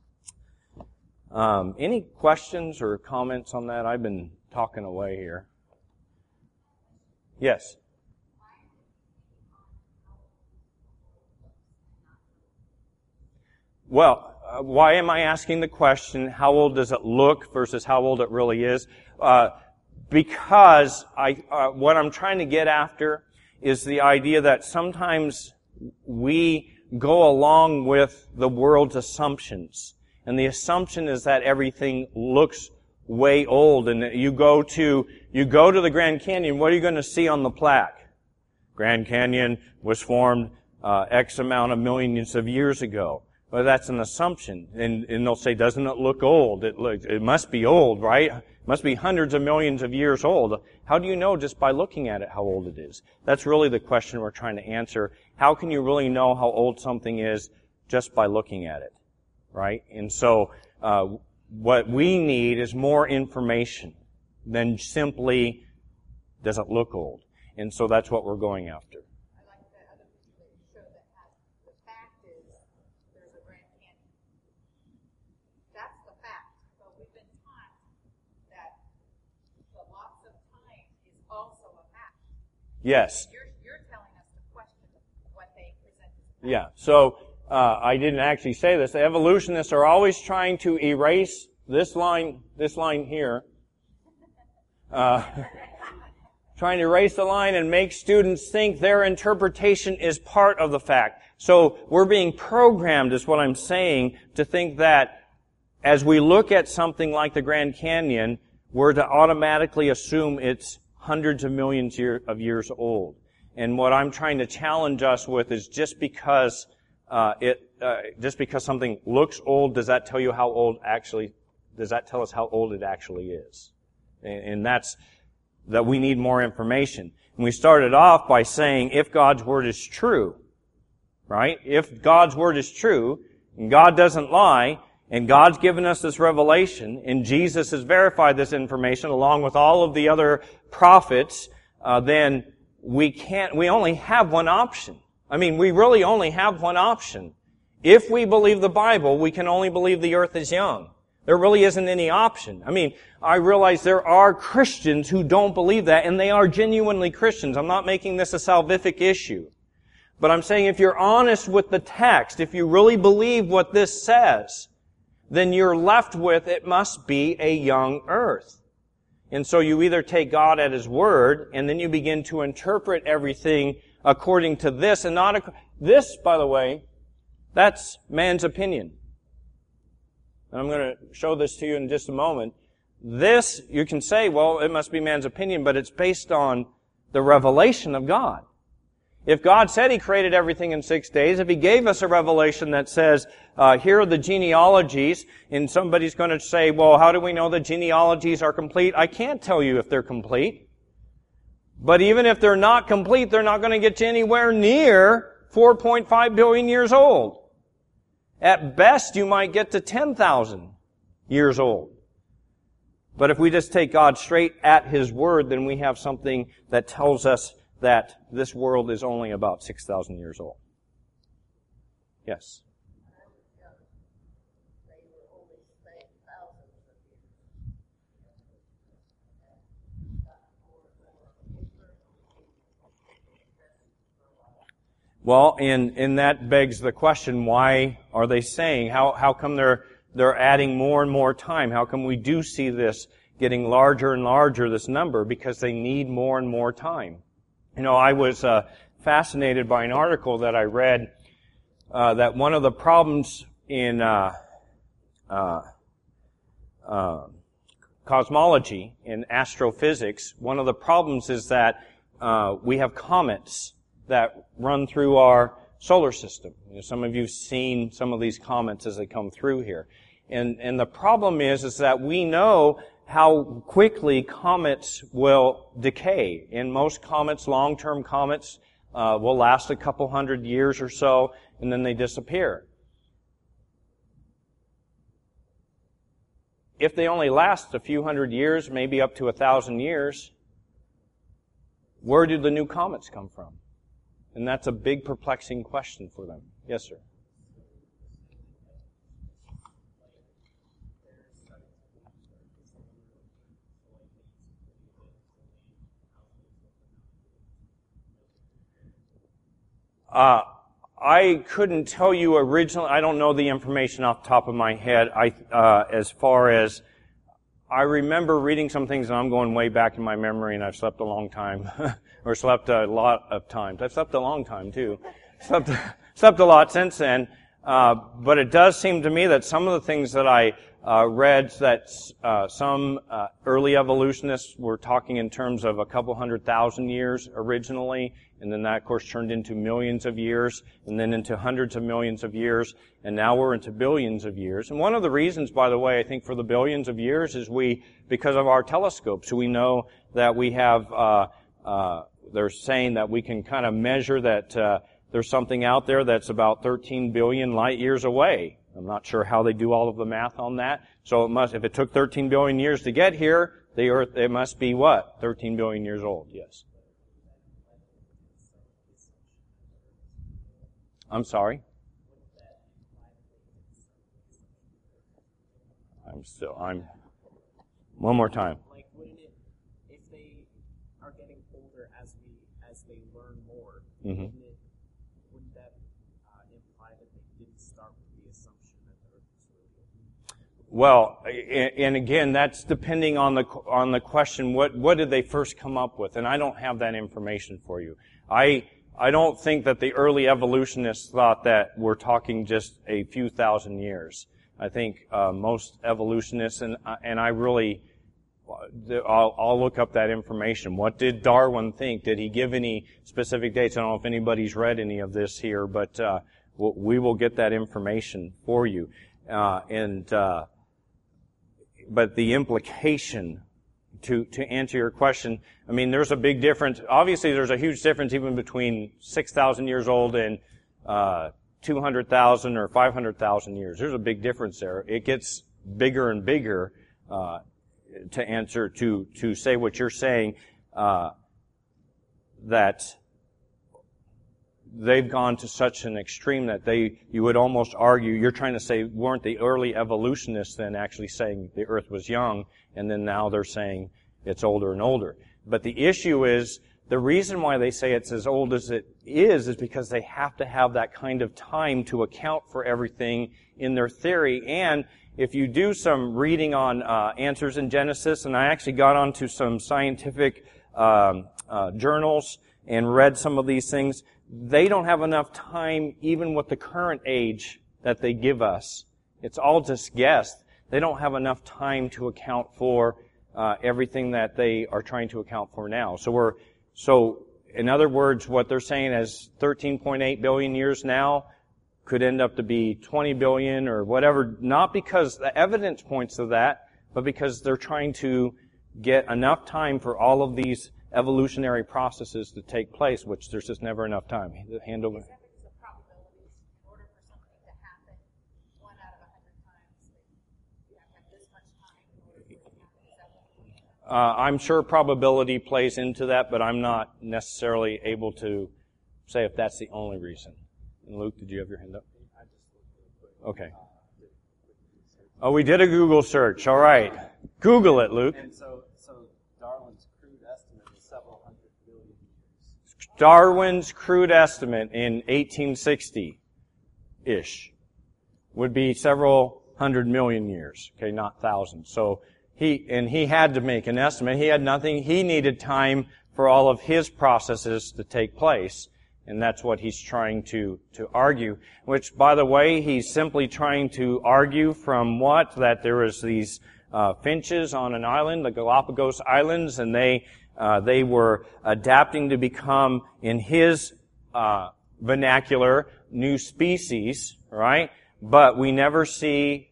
Um, any questions or comments on that? I've been talking away here. Yes? Well, Uh, why am I asking the question, how old does it look versus how old it really is? Uh, because I, uh, what I'm trying to get after is the idea that sometimes we go along with the world's assumptions. And the assumption is that everything looks way old. And you go to, you go to the Grand Canyon, what are you going to see on the plaque? Grand Canyon was formed, uh, X amount of millions of years ago. Well, that's an assumption. And, and they'll say, doesn't it look old? It looks, it must be old, right? It must be hundreds of millions of years old. How do you know just by looking at it how old it is? That's really the question we're trying to answer. How can you really know how old something is just by looking at it? Right? And so, uh, what we need is more information than simply, does it look old? And so that's what we're going after. Yes. You're, you're telling us to question what they present. Yeah. So, uh, I didn't actually say this. The evolutionists are always trying to erase this line, this line here. Uh, trying to erase the line and make students think their interpretation is part of the fact. So, we're being programmed, is what I'm saying, to think that as we look at something like the Grand Canyon, we're to automatically assume it's hundreds of millions of years old. And what I'm trying to challenge us with is just because uh, it, uh, just because something looks old, does that tell you how old actually? Does that tell us how old it actually is? And, and that's that we need more information. And we started off by saying, if God's word is true, right? If God's word is true, and God doesn't lie, and God's given us this revelation, and Jesus has verified this information along with all of the other prophets, uh, then we can't, we only have one option. I mean, we really only have one option. If we believe the Bible, we can only believe the earth is young. There really isn't any option. I mean, I realize there are Christians who don't believe that, and they are genuinely Christians. I'm not making this a salvific issue. But I'm saying if you're honest with the text, if you really believe what this says, then you're left with, it must be a young earth. And so you either take God at His word, and then you begin to interpret everything according to this, and not, this, by the way, that's man's opinion. and I'm going to show this to you in just a moment, this, you can say, well, it must be man's opinion, but it's based on the revelation of God. If God said He created everything in six days, if He gave us a revelation that says, uh, here are the genealogies, and somebody's going to say, well, how do we know the genealogies are complete? I can't tell you if they're complete. But even if they're not complete, they're not going to get you anywhere near four point five billion years old. At best, you might get to ten thousand years old. But if we just take God straight at His Word, then we have something that tells us that this world is only about six thousand years old. Yes? Well, and, and that begs the question, why are they saying, how, how come they're, they're adding more and more time? How come we do see this getting larger and larger, this number? Because they need more and more time. You know, I was uh, fascinated by an article that I read uh, that one of the problems in uh, uh, uh, cosmology, in astrophysics, one of the problems is that uh, we have comets that run through our solar system. You know, some of you have seen some of these comets as they come through here. And, and the problem is, is that we know how quickly comets will decay. In most comets, long-term comets, uh, will last a couple hundred years or so, and then they disappear. If they only last a few hundred years, maybe up to a thousand years, where do the new comets come from? And that's a big perplexing question for them. Yes, sir. Uh, I couldn't tell you originally. I don't know the information off the top of my head. I, uh, as far as I remember reading some things, and I'm going way back in my memory, and I've slept a long time, or slept a lot of times. I've slept a long time too. slept slept a lot since then. Uh, but it does seem to me that some of the things that I uh, read, that uh, some uh, early evolutionists were talking in terms of a couple hundred thousand years originally, and then that, of course, turned into millions of years, and then into hundreds of millions of years, and now we're into billions of years. And one of the reasons, by the way, I think for the billions of years is we, because of our telescopes, we know that we have, uh, uh, they're saying that we can kind of measure that uh, there's something out there that's about thirteen billion light years away. I'm not sure how they do all of the math on that. So it must, if it took thirteen billion years to get here, the Earth, it must be what? thirteen billion years old, yes. I'm sorry? I'm still, I'm, one more time. Like, wouldn't it, if they are getting older as we, as they learn more, Mm-hmm. wouldn't it, wouldn't that uh, imply that they didn't start with the assumption that the Earth is really old? Well, and again, that's depending on the on the question. What what did they first come up with? And I don't have that information for you. I I don't think that the early evolutionists thought that we're talking just a few thousand years. I think uh, most evolutionists, and and I really, I'll, I'll look up that information. What did Darwin think? Did he give any specific dates? I don't know if anybody's read any of this here, but uh, we will get that information for you. Uh, and uh, but the implication, to to answer your question, I mean, there's a big difference. Obviously, there's a huge difference even between six thousand years old and uh, two hundred thousand or five hundred thousand years. There's a big difference there. It gets bigger and bigger. Uh, to answer, to to say what you're saying, uh, that they've gone to such an extreme that they, you would almost argue, you're trying to say, weren't the early evolutionists then actually saying the Earth was young, and then now they're saying it's older and older. But the issue is, the reason why they say it's as old as it is, is because they have to have that kind of time to account for everything in their theory. And if you do some reading on uh, Answers in Genesis, and I actually got onto some scientific um, uh, journals and read some of these things, they don't have enough time, even with the current age that they give us. It's all just guessed. they don't have enough time to account for uh, everything that they are trying to account for now. So we're, so in other words, what they're saying is thirteen point eight billion years now could end up to be twenty billion or whatever, not because the evidence points to that, but because they're trying to get enough time for all of these evolutionary processes to take place, which there's just never enough time. Hand over. Is that because of probabilities? In order for something to happen, one out of a hundred times, you have to have this much time in order for it to happen? Is that what Uh, I'm sure probability plays into that, but I'm not necessarily able to say if that's the only reason. And Luke, did you have your hand up? Okay. Oh, we did a Google search. All right. Google it, Luke. And so, so Darwin's crude estimate is several hundred billion years. Darwin's crude estimate in eighteen sixty-ish would be several hundred million years. Okay, not thousands. So he, and he had to make an estimate. He had nothing. He needed time for all of his processes to take place. And that's what he's trying to, to argue. Which, by the way, he's simply trying to argue from what? That there was these uh, finches on an island, the Galapagos Islands, and they uh, they were adapting to become, in his uh, vernacular, new species, right? But we never see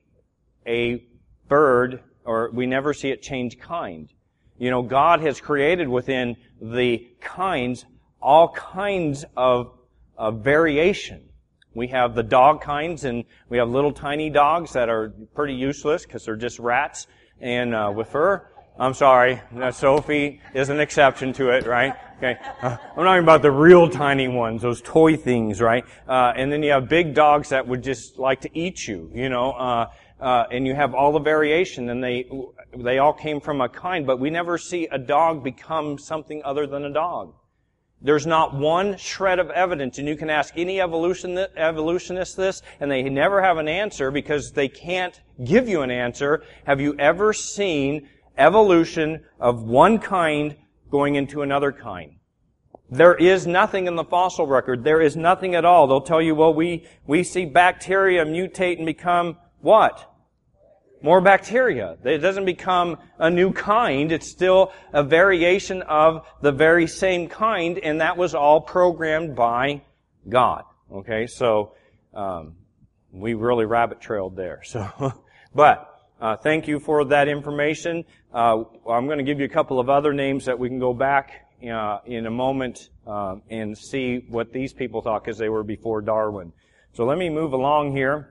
a bird, or we never see it change kind. You know, God has created within the kinds all kinds of, of variation. We have the dog kinds, and we have little tiny dogs that are pretty useless because they're just rats and uh, with fur. I'm sorry, Sophie is an exception to it, right? Okay, uh, I'm talking about the real tiny ones, those toy things, right? Uh, and then you have big dogs that would just like to eat you, you know. Uh, uh, and you have all the variation, and they they all came from a kind, but we never see a dog become something other than a dog. There's not one shred of evidence, and you can ask any evolution, evolutionist this, and they never have an answer because they can't give you an answer. Have you ever seen evolution of one kind going into another kind? There is nothing in the fossil record. There is nothing at all. They'll tell you, well, we, we see bacteria mutate and become what? More bacteria. It doesn't become a new kind. It's still a variation of the very same kind, and that was all programmed by God. Okay, so um, we really rabbit trailed there. So, but uh, thank you for that information. Uh, I'm going to give you a couple of other names that we can go back uh, in a moment uh, and see what these people thought, because they were before Darwin. So let me move along here.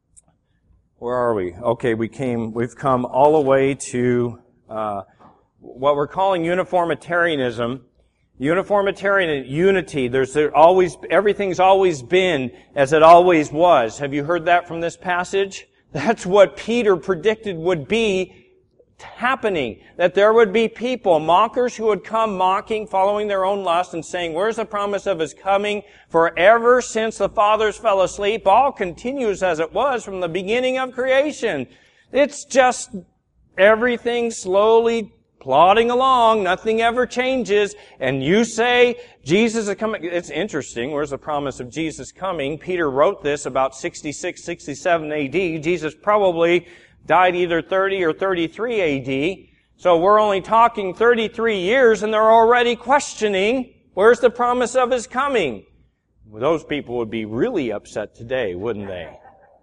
Where are we? Okay, we came, we've come all the way to, uh, what we're calling uniformitarianism. Uniformitarian unity. There's there always, everything's always been as it always was. Have you heard that from this passage? That's what Peter predicted would be happening. That there would be people, mockers, who would come mocking, following their own lust, and saying, where's the promise of His coming? For ever since the fathers fell asleep, all continues as it was from the beginning of creation. It's just everything slowly plodding along. Nothing ever changes. And you say, Jesus is coming. It's interesting. Where's the promise of Jesus coming? Peter wrote this about sixty-six, sixty-seven A D. Jesus probably died either thirty or thirty-three A D. So we're only talking thirty-three years, and they're already questioning, where's the promise of His coming? Well, those people would be really upset today, wouldn't they?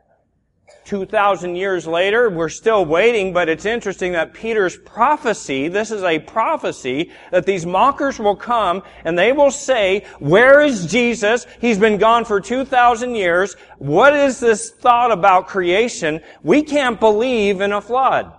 two thousand years later, we're still waiting, but it's interesting that Peter's prophecy, this is a prophecy, that these mockers will come and they will say, where is Jesus? He's been gone for two thousand years. What is this thought about creation? We can't believe in a flood.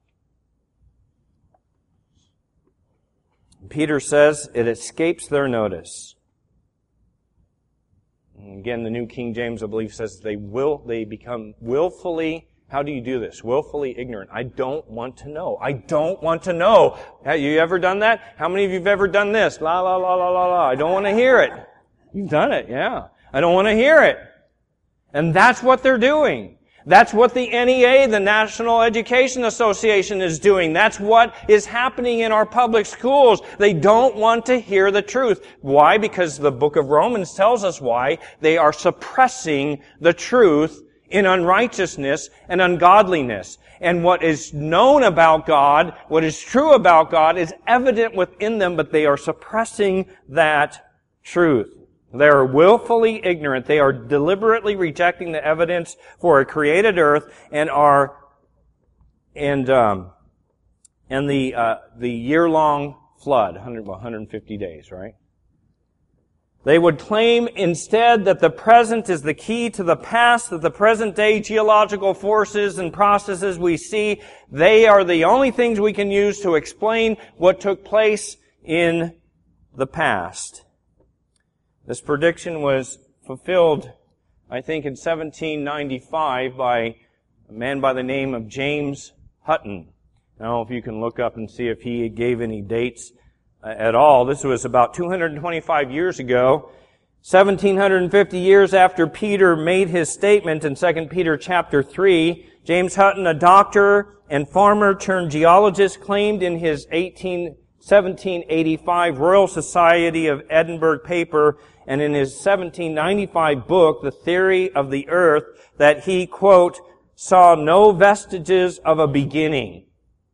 Peter says it escapes their notice. Again, the New King James, I believe, says they will, they become willfully, how do you do this? Willfully ignorant. I don't want to know. I don't want to know. Have you ever done that? How many of you have ever done this? La, la, la, la, la, la. I don't want to hear it. You've done it, yeah. I don't want to hear it. And that's what they're doing. That's what the N E A, the National Education Association, is doing. That's what is happening in our public schools. They don't want to hear the truth. Why? Because the book of Romans tells us why. They are suppressing the truth in unrighteousness and ungodliness. And what is known about God, what is true about God, is evident within them, but they are suppressing that truth. They are willfully ignorant. They are deliberately rejecting the evidence for a created earth and are, and, um, and the, uh, the year-long flood, one hundred, one hundred fifty days, right? They would claim instead that the present is the key to the past, that the present day geological forces and processes we see, they are the only things we can use to explain what took place in the past. This prediction was fulfilled, I think, in seventeen ninety-five by a man by the name of James Hutton. I don't know if you can look up and see if he gave any dates at all. This was about two hundred twenty-five years ago, seventeen fifty years after Peter made his statement in Second Peter chapter three. James Hutton, a doctor and farmer turned geologist, claimed in his seventeen eighty-five Royal Society of Edinburgh paper and in his seventeen ninety-five book, The Theory of the Earth, that he, quote, saw no vestiges of a beginning.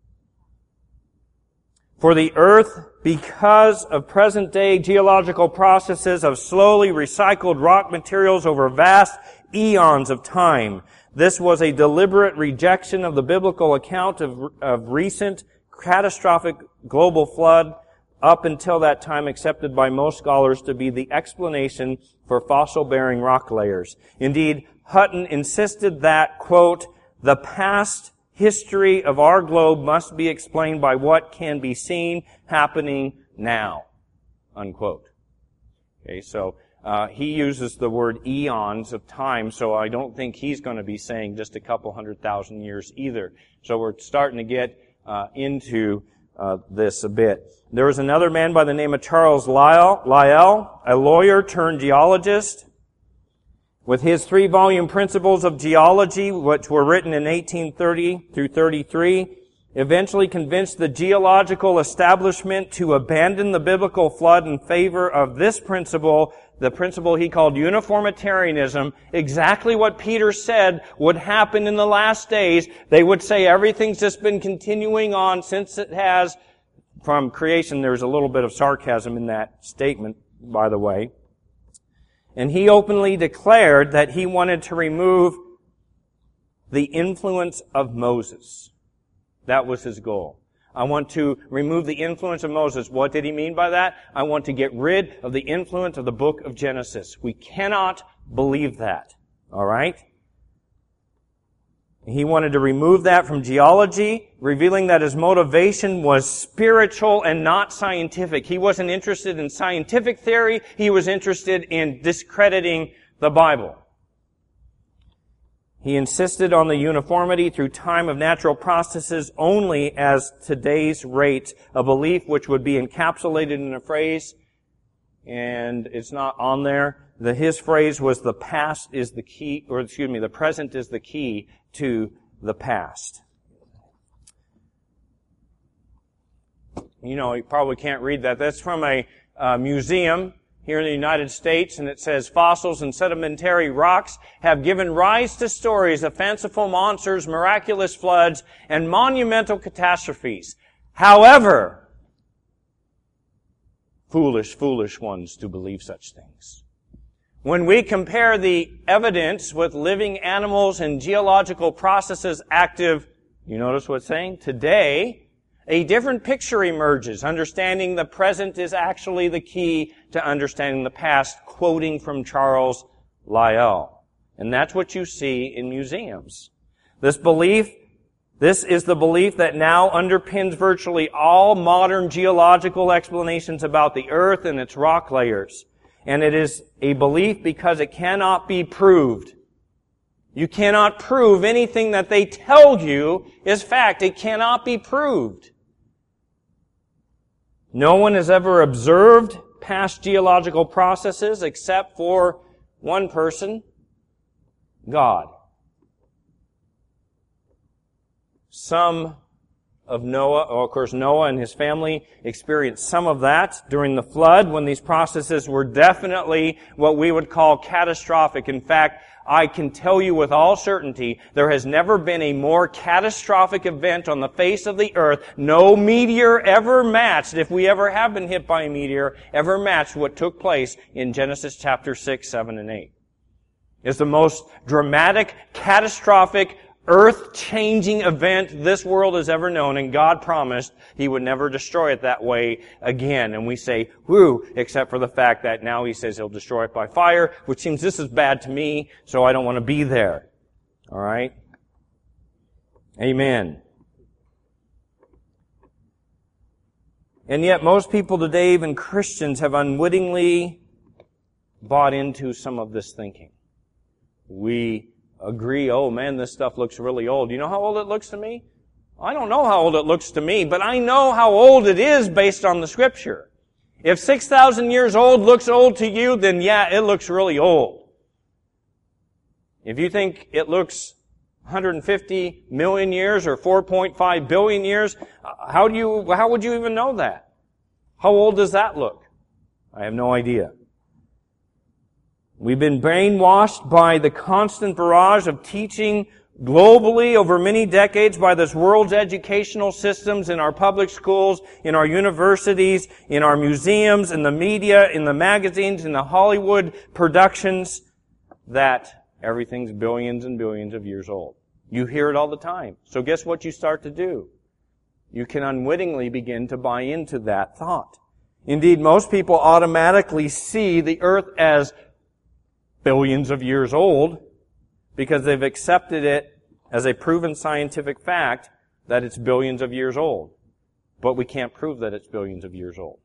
For the earth, because of present-day geological processes of slowly recycled rock materials over vast eons of time, this was a deliberate rejection of the biblical account of, of recent catastrophic global flood, up until that time accepted by most scholars to be the explanation for fossil-bearing rock layers. Indeed, Hutton insisted that, quote, the past history of our globe must be explained by what can be seen happening now, unquote. Okay, so uh, he uses the word eons of time, so I don't think he's going to be saying just a couple hundred thousand years either. So we're starting to get uh, into uh, this a bit. There was another man by the name of Charles Lyell, Lyell, a lawyer turned geologist, with his three-volume Principles of Geology, which were written in eighteen thirty through thirty-three, eventually convinced the geological establishment to abandon the biblical flood in favor of this principle, the principle he called uniformitarianism, exactly what Peter said would happen in the last days. They would say everything's just been continuing on since it has from creation. There's a little bit of sarcasm in that statement, by the way. And he openly declared that he wanted to remove the influence of Moses. That was his goal. I want to remove the influence of Moses. What did he mean by that? I want to get rid of the influence of the book of Genesis. We cannot believe that. All right? He wanted to remove that from geology, revealing that his motivation was spiritual and not scientific. He wasn't interested in scientific theory. He was interested in discrediting the Bible. He insisted on the uniformity through time of natural processes only as today's rate, a belief which would be encapsulated in a phrase, and it's not on there. The, his phrase was the past is the key, or excuse me, the present is the key to the past. You know, you probably can't read that. That's from a uh, museum here in the United States, and it says, fossils and sedimentary rocks have given rise to stories of fanciful monsters, miraculous floods, and monumental catastrophes. However, foolish, foolish ones to believe such things. When we compare the evidence with living animals and geological processes active, you notice what's saying? Today, a different picture emerges. Understanding the present is actually the key to understanding the past, quoting from Charles Lyell. And that's what you see in museums. This belief, this is the belief that now underpins virtually all modern geological explanations about the earth and its rock layers. And it is a belief because it cannot be proved. You cannot prove anything that they tell you is fact. It cannot be proved. No one has ever observed past geological processes except for one person, God. Some of Noah. Oh, of course, Noah and his family experienced some of that during the flood when these processes were definitely what we would call catastrophic. In fact, I can tell you with all certainty, there has never been a more catastrophic event on the face of the earth. No meteor ever matched, if we ever have been hit by a meteor, ever matched what took place in Genesis chapter six, seven, and eight. It's the most dramatic, catastrophic, earth-changing event this world has ever known, and God promised He would never destroy it that way again. And we say, whoo, except for the fact that now He says He'll destroy it by fire, which seems just as bad to me, so I don't want to be there. All right? Amen. And yet most people today, even Christians, have unwittingly bought into some of this thinking. We agree, oh man, this stuff looks really old. You know how old it looks to me? I don't know how old it looks to me, but I know how old it is based on the Scripture. If six thousand years old looks old to you, then yeah, it looks really old. If you think it looks one hundred fifty million years or four point five billion years, how do you, how would you even know that? How old does that look? I have no idea. We've been brainwashed by the constant barrage of teaching globally over many decades by this world's educational systems in our public schools, in our universities, in our museums, in the media, in the magazines, in the Hollywood productions, that everything's billions and billions of years old. You hear it all the time. So guess what you start to do? You can unwittingly begin to buy into that thought. Indeed, most people automatically see the earth as billions of years old because they've accepted it as a proven scientific fact that it's billions of years old. But we can't prove that it's billions of years old.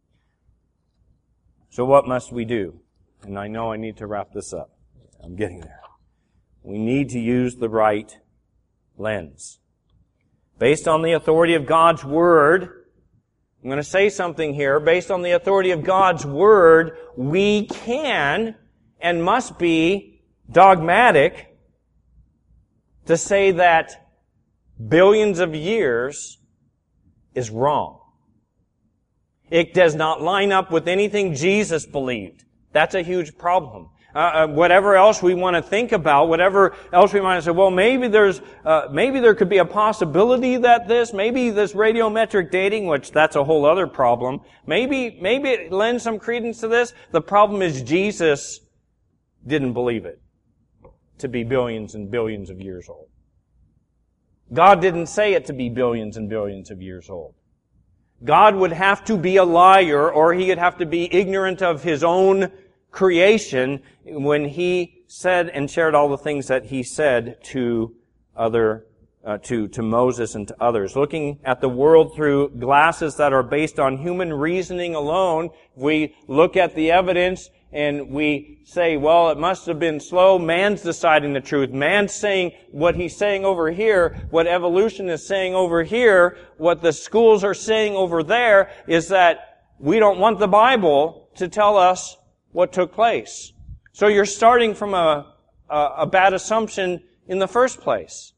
So what must we do? And I know I need to wrap this up. I'm getting there. We need to use the right lens. Based on the authority of God's Word, I'm going to say something here. Based on the authority of God's Word, we can and must be dogmatic to say that billions of years is wrong. It does not line up with anything Jesus believed. That's a huge problem. Uh, whatever else we want to think about, whatever else we might say, well, maybe there's, uh, maybe there could be a possibility that this, maybe this radiometric dating, which that's a whole other problem, maybe, maybe it lends some credence to this. The problem is Jesus didn't believe it to be billions and billions of years old. God didn't say it to be billions and billions of years old. God would have to be a liar, or He would have to be ignorant of His own creation when He said and shared all the things that He said to other, uh, to, to Moses and to others. Looking at the world through glasses that are based on human reasoning alone, we look at the evidence and we say, well, it must have been slow. Man's deciding the truth. Man's saying what he's saying over here, what evolution is saying over here, what the schools are saying over there, is that we don't want the Bible to tell us what took place. So you're starting from a, a, a bad assumption in the first place.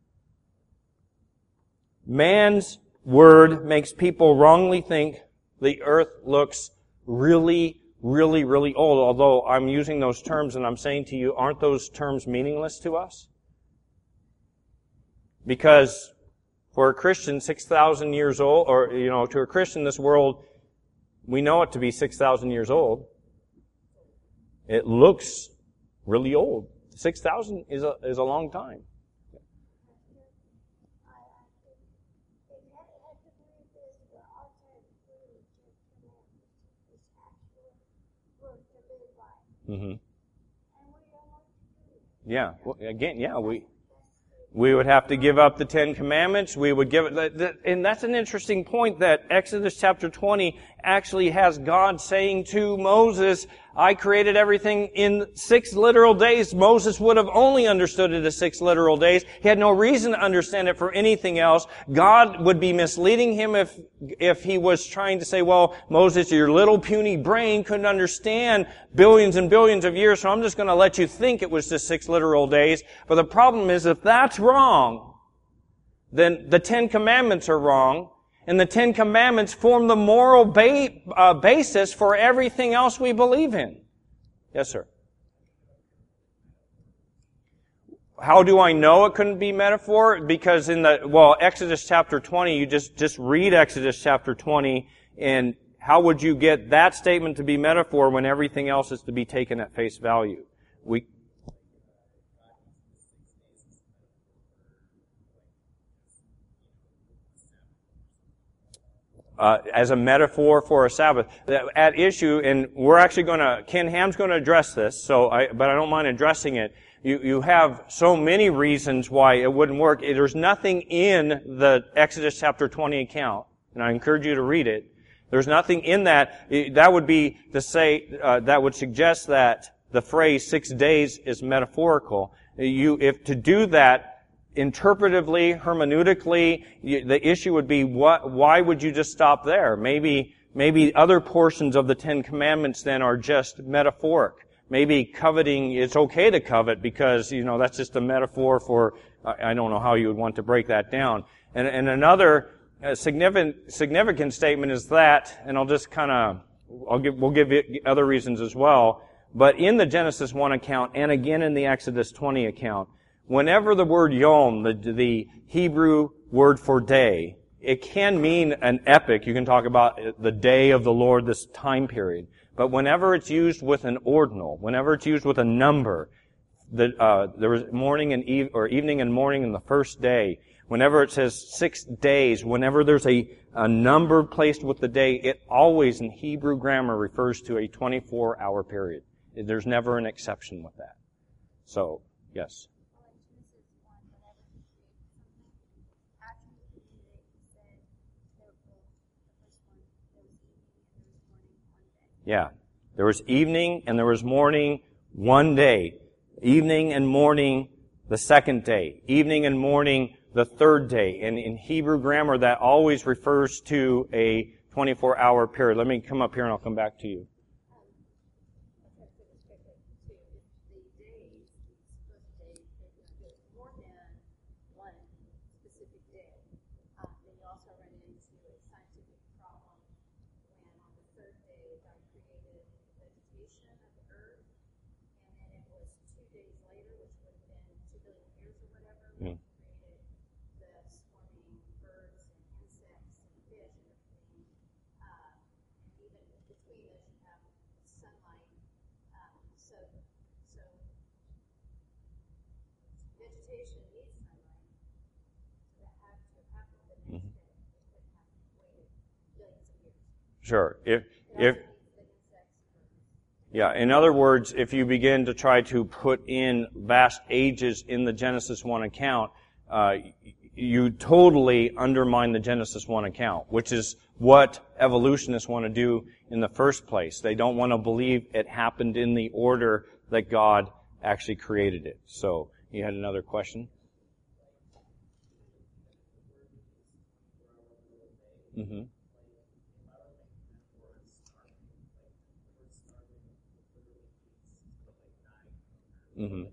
Man's word makes people wrongly think the earth looks really really, really old, although I'm using those terms and I'm saying to you, aren't those terms meaningless to us? Because for a Christian, six thousand years old, or, you know, to a Christian, this world, we know it to be six thousand years old. It looks really old. six thousand is a, is a long time. Mm-hmm. Yeah. Well, again, yeah, we we would have to give up the Ten Commandments. We would give it, and that's an interesting point that Exodus chapter twenty actually has God saying to Moses, I created everything in six literal days. Moses would have only understood it as six literal days. He had no reason to understand it for anything else. God would be misleading him if, if he was trying to say, well, Moses, your little puny brain couldn't understand billions and billions of years, so I'm just going to let you think it was just six literal days. But the problem is, if that's wrong, then the Ten Commandments are wrong, and the Ten Commandments form the moral ba- uh, basis for everything else we believe in. Yes, sir. How do I know it couldn't be metaphor? Because in the, well, Exodus chapter twenty, you just, just read Exodus chapter twenty, and how would you get that statement to be metaphor when everything else is to be taken at face value? We, Uh, as a metaphor for a Sabbath. At issue, and we're actually going to, Ken Ham's going to address this, so I, but I don't mind addressing it. You, you have so many reasons why it wouldn't work. There's nothing in the Exodus chapter twenty account, and I encourage you to read it. There's nothing in that. That would be to say, uh, that would suggest that the phrase six days is metaphorical. You, if to do that, interpretively, hermeneutically, you, the issue would be, what, why would you just stop there? Maybe, maybe other portions of the Ten Commandments then are just metaphoric. Maybe coveting, it's okay to covet because, you know, that's just a metaphor for, I don't know how you would want to break that down. And, and another uh, significant, significant statement is that, and I'll just kind of, I'll give, we'll give it other reasons as well, but in the Genesis one account, and again in the Exodus twenty account, whenever the word yom, the, the Hebrew word for day, it can mean an epic. You can talk about the day of the Lord, this time period. But whenever it's used with an ordinal, whenever it's used with a number, the, uh, there was morning and eve, or evening and morning in the first day. Whenever it says six days, whenever there's a, a number placed with the day, it always in Hebrew grammar refers to a twenty-four hour period. There's never an exception with that. So, yes. Yeah. There was evening and there was morning one day. Evening and morning the second day. Evening and morning the third day. And in Hebrew grammar, that always refers to a twenty-four hour period. Let me come up here and I'll come back to you. Sure. If, if, yeah, in other words, if you begin to try to put in vast ages in the Genesis one account, uh, you totally undermine the Genesis one account, which is what evolutionists want to do in the first place. They don't want to believe it happened in the order that God actually created it. So, you had another question? Mm-hmm. Mm-hmm.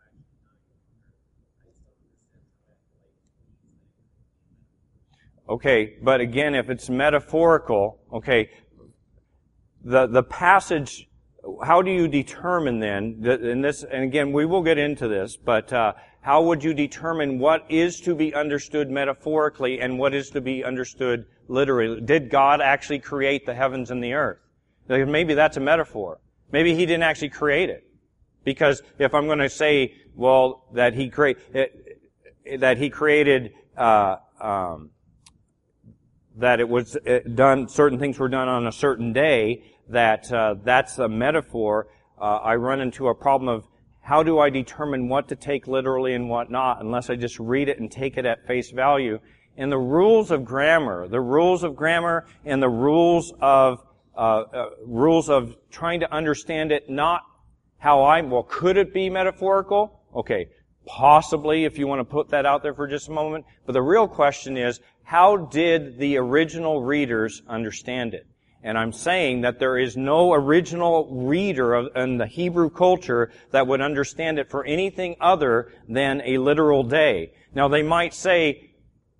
Okay, but again, if it's metaphorical, okay, the the passage, how do you determine then, that, and this, and again, we will get into this, but uh, how would you determine what is to be understood metaphorically and what is to be understood literally? Did God actually create the heavens and the earth? Maybe that's a metaphor. Maybe He didn't actually create it. Because if I'm going to say, well, that he create that he created uh, um, that it was done, certain things were done on a certain day, that uh, that's a metaphor. Uh, I run into a problem of how do I determine what to take literally and what not, unless I just read it and take it at face value. And the rules of grammar, the rules of grammar, and the rules of uh, uh, rules of trying to understand it, not how I, well, could it be metaphorical? Okay, possibly, if you want to put that out there for just a moment. But the real question is, how did the original readers understand it? And I'm saying that there is no original reader of, in the Hebrew culture that would understand it for anything other than a literal day. Now, they might say,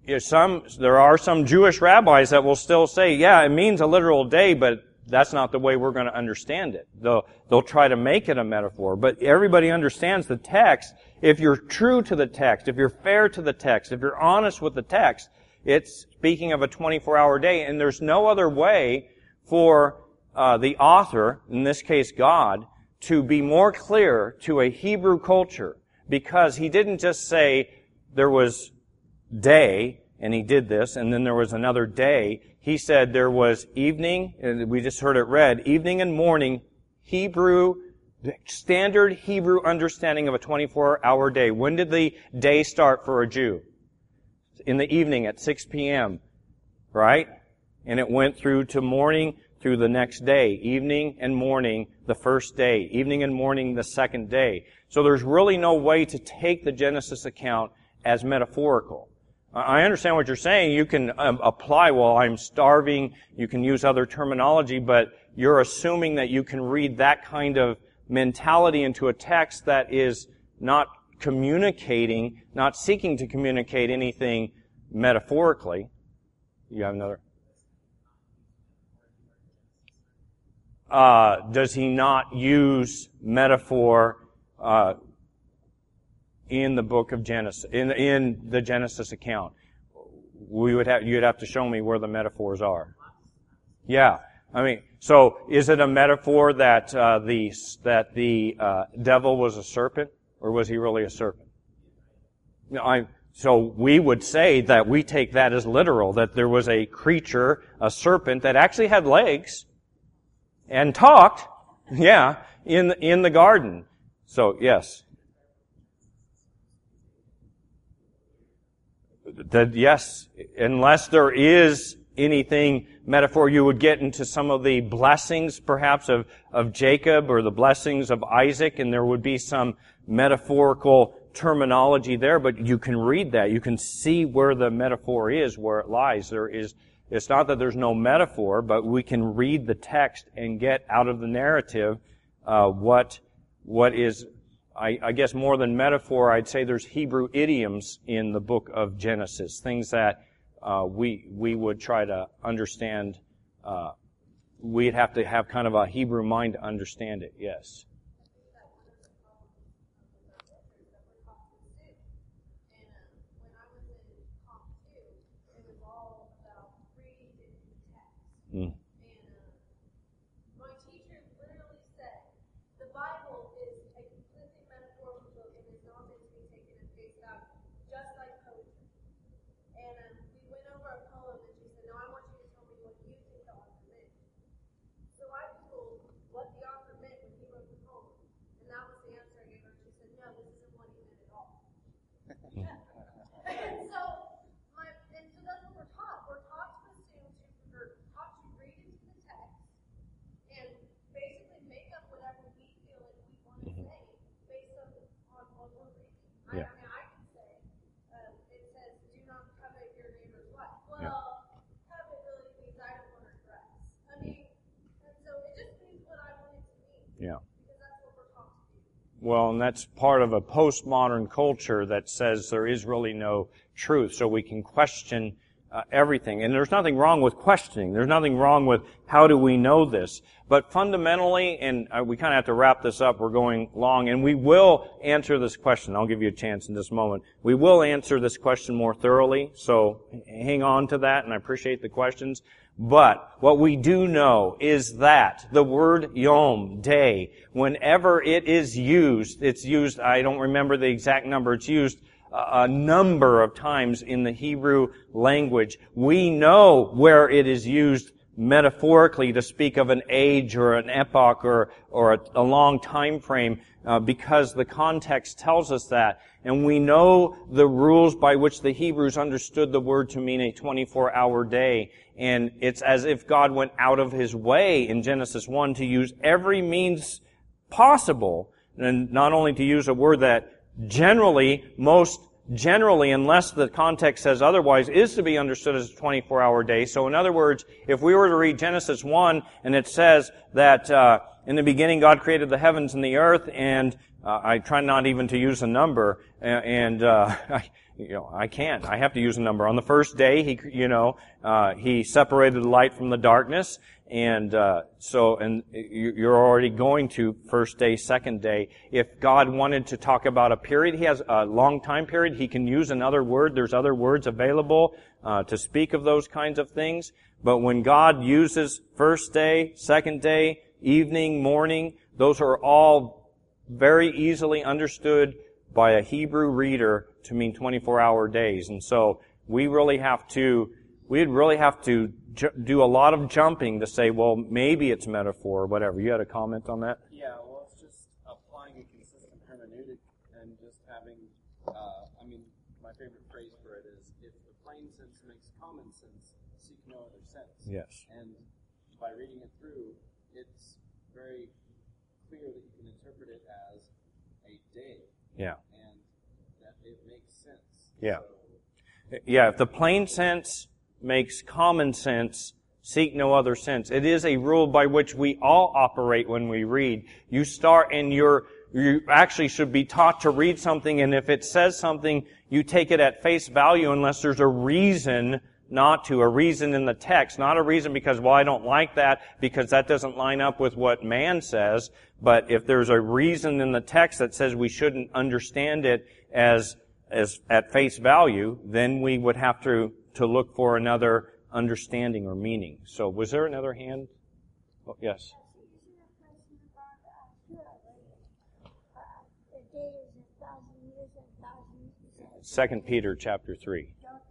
you know, some, there are some Jewish rabbis that will still say, yeah, it means a literal day, but that's not the way we're going to understand it. They'll, they'll try to make it a metaphor. But everybody understands the text. If you're true to the text, if you're fair to the text, if you're honest with the text, it's speaking of a twenty-four hour day. And there's no other way for uh, the author, in this case God, to be more clear to a Hebrew culture, because he didn't just say there was day, and he did this, and then there was another day. He said there was evening, and we just heard it read, evening and morning, Hebrew, standard Hebrew understanding of a twenty-four hour day. When did the day start for a Jew? In the evening at six p.m., right? And it went through to morning through the next day. Evening and morning the first day. Evening and morning the second day. So there's really no way to take the Genesis account as metaphorical. I understand what you're saying. You can um, apply, well, I'm starving. You can use other terminology, but you're assuming that you can read that kind of mentality into a text that is not communicating, not seeking to communicate anything metaphorically. You have another? Uh, does he not use metaphor uh, in the book of Genesis, in in the Genesis account? We would have you'd have to show me where the metaphors are. Yeah, I mean, so is it a metaphor that uh, the that the uh, devil was a serpent, or was he really a serpent? No, I. So we would say that we take that as literal, that there was a creature, a serpent, that actually had legs and talked, yeah, in in the garden. So yes. That yes, unless there is anything metaphor, you would get into some of the blessings perhaps of, of Jacob or the blessings of Isaac, and there would be some metaphorical terminology there, but you can read that. You can see where the metaphor is, where it lies. There is, it's not that there's no metaphor, but we can read the text and get out of the narrative uh, what what is, I, I guess more than metaphor, I'd say there's Hebrew idioms in the book of Genesis, things that uh, we we would try to understand. Uh, we'd have to have kind of a Hebrew mind to understand it, yes. Mm. And uh, my teacher literally said, the Bible is a completely metaphorical book and is not meant to be taken at face value, just like poetry. And um, we went over a poem, and she said, "No, I want you to tell me what you think the author meant." So I Googled what the author meant when he wrote the poem, and that was the answer I gave her. She said, "No, this isn't what he meant at all." And so, my, and so that's what we're taught. We're taught to assume to, or taught to read into the text and basically make up whatever we feel like we want to say based on, on what we're reading. I, Yeah. I mean, I can say, um, it says, "Do not covet your neighbor's wife." Well, Yeah. covet really means I don't want her dress. I mean, and so it just means what I want it to mean. Yeah. Because that's what we're taught to do. Well, and that's part of a postmodern culture that says there is really no truth, so we can question uh, everything. And there's nothing wrong with questioning. There's nothing wrong with how do we know this. But fundamentally, and uh, we kind of have to wrap this up, we're going long, and we will answer this question. I'll give you a chance in this moment. We will answer this question more thoroughly, so hang on to that, and I appreciate the questions. But what we do know is that the word yom, day, whenever it is used, it's used, I don't remember the exact number, it's used a number of times in the Hebrew language. We know where it is used metaphorically to speak of an age or an epoch or, or a, a long time frame uh, because the context tells us that. And we know the rules by which the Hebrews understood the word to mean a twenty-four hour day. And it's as if God went out of His way in Genesis one to use every means possible, and not only to use a word that generally, most generally, unless the context says otherwise, is to be understood as a twenty-four hour day. So in other words, if we were to read Genesis one and it says that uh, in the beginning God created the heavens and the earth, and uh, I try not even to use a number, and uh, You know, I can't. I have to use a number. On the first day, he, you know, uh, he separated the light from the darkness. And, uh, so, and you're already going to first day, second day. If God wanted to talk about a period, He has a long time period, He can use another word. There's other words available, uh, to speak of those kinds of things. But when God uses first day, second day, evening, morning, those are all very easily understood by a Hebrew reader to mean twenty-four hour days. And so we really have to, we'd really have to ju- do a lot of jumping to say, well, maybe it's metaphor or whatever. You had a comment on that? Yeah, well, it's just applying a consistent hermeneutic and just having, uh, I mean, my favorite phrase for it is, if the plain sense makes common sense, seek no other sense. Yes. And by reading it through, it's very clear that you can interpret it as a day. Yeah. And that it makes sense. Yeah. So, Yeah, if the plain sense makes common sense, seek no other sense. It is a rule by which we all operate when we read. You start and you're, you actually should be taught to read something, and if it says something, you take it at face value unless there's a reason not to, a reason in the text. Not a reason because, well, I don't like that because that doesn't line up with what man says. But if there's a reason in the text that says we shouldn't understand it as as at face value, then we would have to to look for another understanding or meaning. So, was there another hand? Oh, yes. Second Peter chapter three.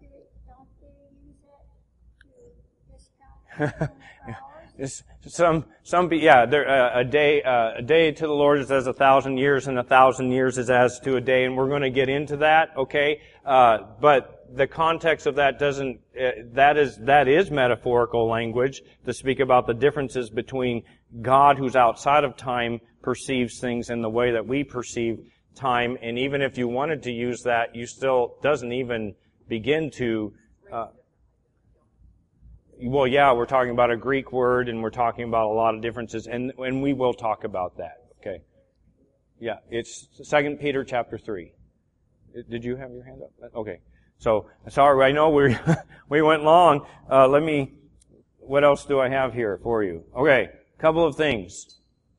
some, some, yeah, there, uh, a day, uh, a day to the Lord is as a thousand years, and a thousand years is as to a day, and we're going to get into that, okay? Uh, but the context of that doesn't, uh, that is, that is metaphorical language to speak about the differences between God, who's outside of time, perceives things in the way that we perceive time, and even if you wanted to use that, you still doesn't even begin to, uh, well, yeah, we're talking about a Greek word, and we're talking about a lot of differences, and and we will talk about that. Okay, yeah, it's Second Peter chapter three. Did you have your hand up? Okay, so sorry, I know we we went long. Uh, let me. What else do I have here for you? Okay, a couple of things.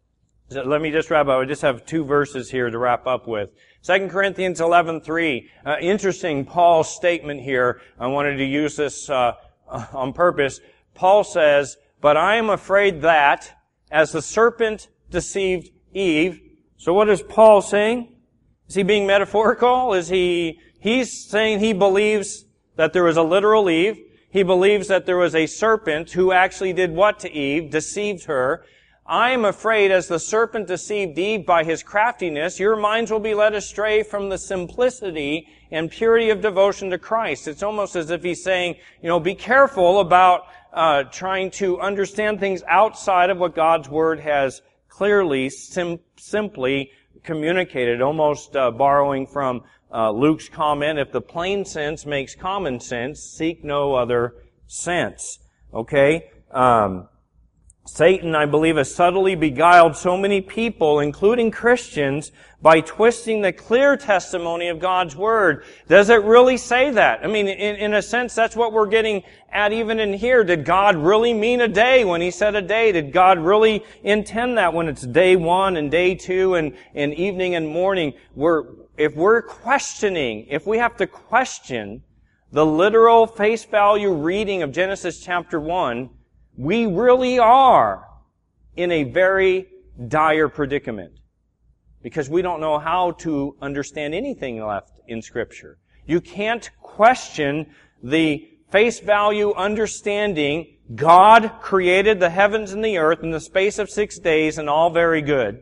So let me just wrap up. I just have two verses here to wrap up with. Second Corinthians eleven three. Uh, interesting, Paul's statement here. I wanted to use this. Uh, on purpose. Paul says, but I am afraid that, as the serpent deceived Eve. So what is Paul saying? Is he being metaphorical? Is he, he's saying he believes that there was a literal Eve. He believes that there was a serpent who actually did what to Eve? Deceived her. I am afraid, as the serpent deceived Eve by his craftiness, your minds will be led astray from the simplicity and purity of devotion to Christ. It's almost as if he's saying, you know, be careful about uh trying to understand things outside of what God's Word has clearly, sim- simply communicated, almost uh, borrowing from uh Luke's comment, if the plain sense makes common sense, seek no other sense. Okay? Um Satan, I believe, has subtly beguiled so many people, including Christians, by twisting the clear testimony of God's Word. Does it really say that? I mean, in, in a sense, that's what we're getting at even in here. Did God really mean a day when He said a day? Did God really intend that when it's day one and day two and, and evening and morning? We're, if we're questioning, if we have to question the literal face value reading of Genesis chapter one, we really are in a very dire predicament because we don't know how to understand anything left in Scripture. You can't question the face value understanding God created the heavens and the earth in the space of six days and all very good.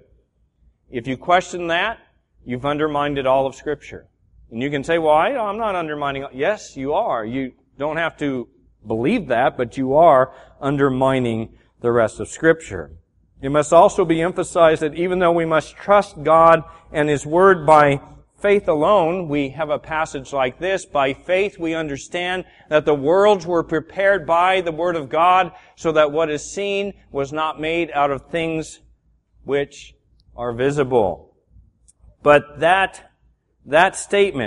If you question that, you've undermined all of Scripture. And you can say, well, I, I'm not undermining. Yes, you are. You don't have to believe that, but you are undermining the rest of Scripture. It must also be emphasized that even though we must trust God and His Word by faith alone, we have a passage like this. By faith we understand that the worlds were prepared by the Word of God, so that what is seen was not made out of things which are visible. But that, that statement,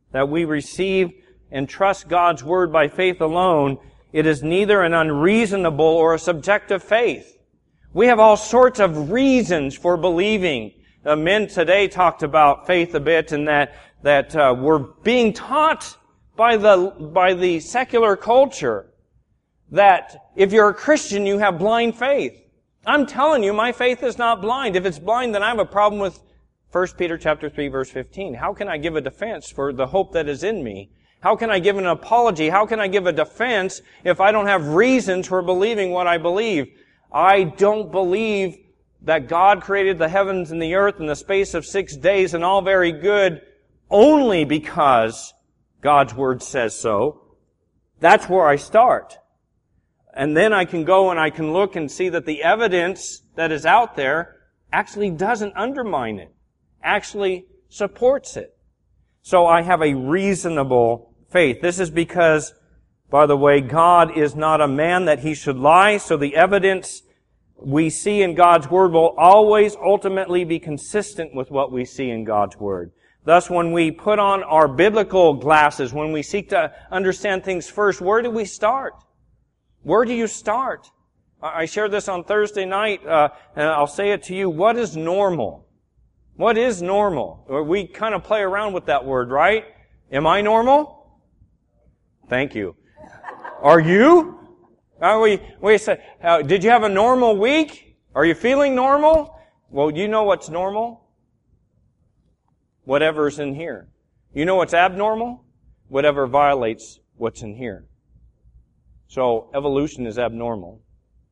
that we receive and trust God's Word by faith alone, it is neither an unreasonable or a subjective faith. We have all sorts of reasons for believing. Uh, men today talked about faith a bit, and that that uh, we're being taught by the by the secular culture that if you're a Christian, you have blind faith. I'm telling you, my faith is not blind. If it's blind, then I have a problem with First Peter chapter three, verse fifteen. How can I give a defense for the hope that is in me? How can I give an apology? How can I give a defense if I don't have reasons for believing what I believe? I don't believe that God created the heavens and the earth in the space of six days and all very good only because God's Word says so. That's where I start. And then I can go and I can look and see that the evidence that is out there actually doesn't undermine it, actually supports it. So I have a reasonable faith. This is because, by the way, God is not a man that He should lie, so the evidence we see in God's Word will always ultimately be consistent with what we see in God's Word. Thus, when we put on our biblical glasses, when we seek to understand things first, where do we start? Where do you start? I shared this on Thursday night, uh, and I'll say it to you. What is normal? What is normal? We kind of play around with that word, right? Am I normal? Thank you. Are you? Uh, we, we say, uh, did you have a normal week? Are you feeling normal? Well, you know what's normal? Whatever's in here. You know what's abnormal? Whatever violates what's in here. So, evolution is abnormal.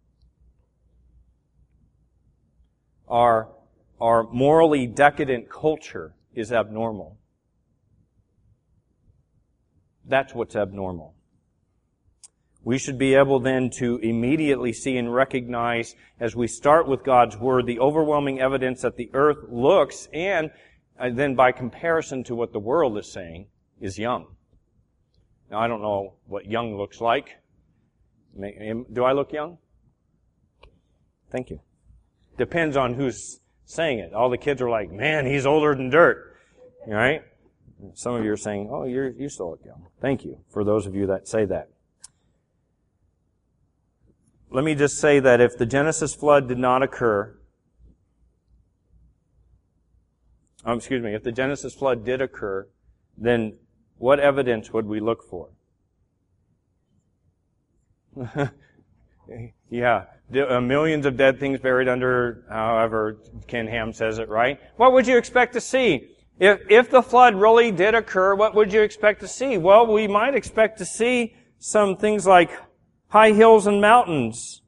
Our, our morally decadent culture is abnormal. That's what's abnormal. We should be able then to immediately see and recognize, as we start with God's Word, the overwhelming evidence that the earth looks, and then by comparison to what the world is saying, is young. Now, I don't know what young looks like. Do I look young? Thank you. Depends on who's saying it. All the kids are like, man, he's older than dirt. Right? Some of you are saying, oh, you're, you still look young. Thank you for those of you that say that. Let me just say that if the Genesis flood did not occur, um, excuse me, if the Genesis flood did occur, then what evidence would we look for? Yeah, uh, millions of dead things buried under, however Ken Ham says it, right? What would you expect to see? If, if the flood really did occur, what would you expect to see? Well, we might expect to see some things like high hills and mountains.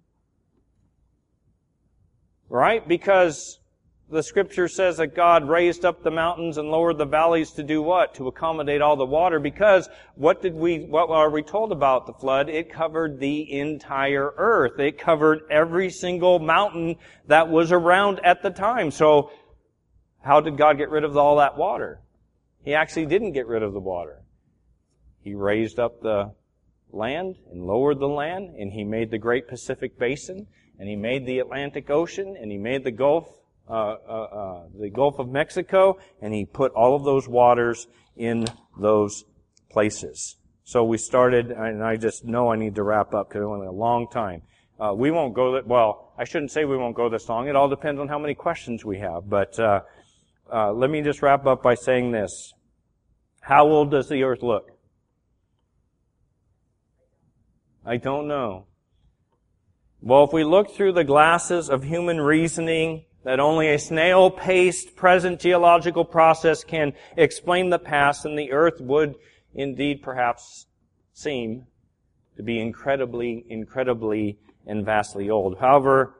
Right? Because the Scripture says that God raised up the mountains and lowered the valleys to do what? To accommodate all the water. Because what did we, what are we told about the flood? It covered the entire earth. It covered every single mountain that was around at the time. So, how did God get rid of all that water? He actually didn't get rid of the water. He raised up the land and lowered the land, and He made the Great Pacific Basin, and He made the Atlantic Ocean, and He made the Gulf, uh, uh, uh, the Gulf of Mexico, and He put all of those waters in those places. So we started, and I just know I need to wrap up because it went a long time. Uh, we won't go that, well, I shouldn't say we won't go this long. It all depends on how many questions we have. But, uh, uh, let me just wrap up by saying this. How old does the earth look? I don't know. Well, if we look through the glasses of human reasoning, that only a snail-paced present geological process can explain the past, and the earth would indeed perhaps seem to be incredibly, incredibly and vastly old. However,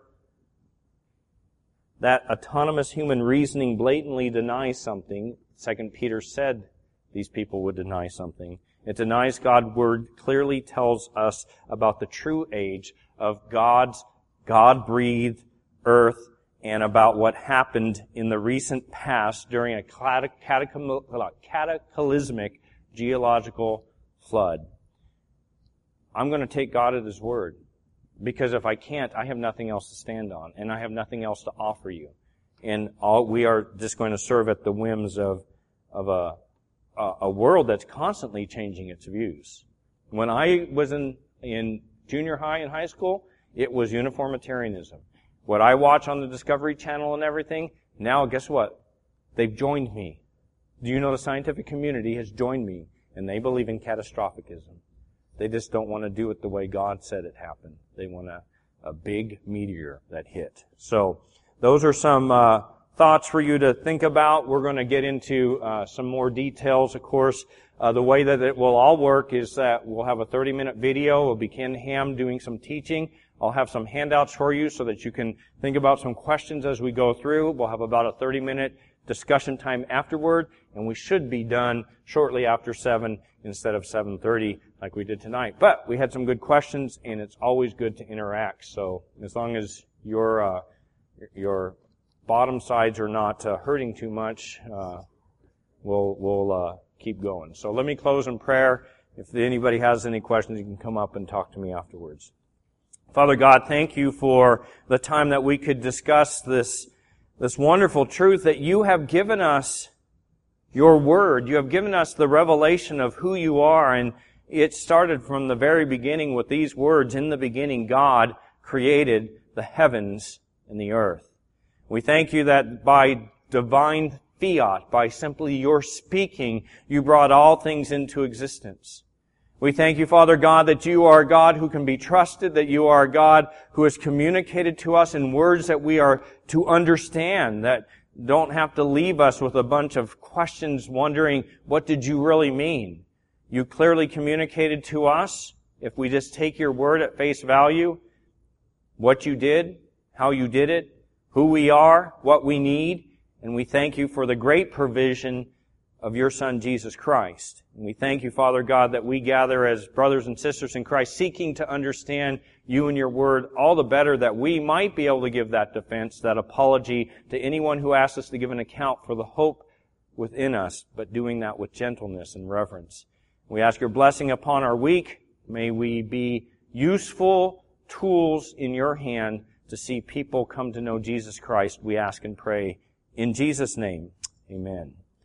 that autonomous human reasoning blatantly denies something. Second Peter said these people would deny something. It denies God's Word clearly tells us about the true age of God's God-breathed earth and about what happened in the recent past during a cataclysmic geological flood. I'm going to take God at His word, because if I can't, I have nothing else to stand on, and I have nothing else to offer you. And all we are just going to serve at the whims of of a a, a world that's constantly changing its views. When I was in, in junior high and high school, it was uniformitarianism. What I watch on the Discovery Channel and everything, now guess what? They've joined me. Do you know the scientific community has joined me, and they believe in catastrophicism. They just don't want to do it the way God said it happened. They want a, a big meteor that hit. So those are some uh, thoughts for you to think about. We're going to get into uh, some more details, of course. Uh, the way that it will all work is that we'll have a thirty-minute video. It'll be Ken Ham doing some teaching. I'll have some handouts for you so that you can think about some questions as we go through. We'll have about a thirty-minute discussion time afterward, and we should be done shortly after seven instead of seven thirty like we did tonight. But we had some good questions, and it's always good to interact. So as long as your uh, your bottom sides are not uh, hurting too much, uh, we'll we'll uh, keep going. So let me close in prayer. If anybody has any questions, you can come up and talk to me afterwards. Father God, thank you for the time that we could discuss this This wonderful truth that you have given us your word. You have given us the revelation of who you are, and it started from the very beginning with these words, in the beginning God created the heavens and the earth. We thank you that by divine fiat, by simply your speaking, you brought all things into existence. We thank you, Father God, that you are a God who can be trusted, that you are a God who has communicated to us in words that we are to understand, that don't have to leave us with a bunch of questions wondering, what did you really mean? You clearly communicated to us, if we just take your word at face value, what you did, how you did it, who we are, what we need, and we thank you for the great provision of your Son, Jesus Christ. And we thank you, Father God, that we gather as brothers and sisters in Christ, seeking to understand you and your word all the better, that we might be able to give that defense, that apology to anyone who asks us to give an account for the hope within us, but doing that with gentleness and reverence. We ask your blessing upon our week. May we be useful tools in your hand to see people come to know Jesus Christ. We ask and pray in Jesus' name. Amen.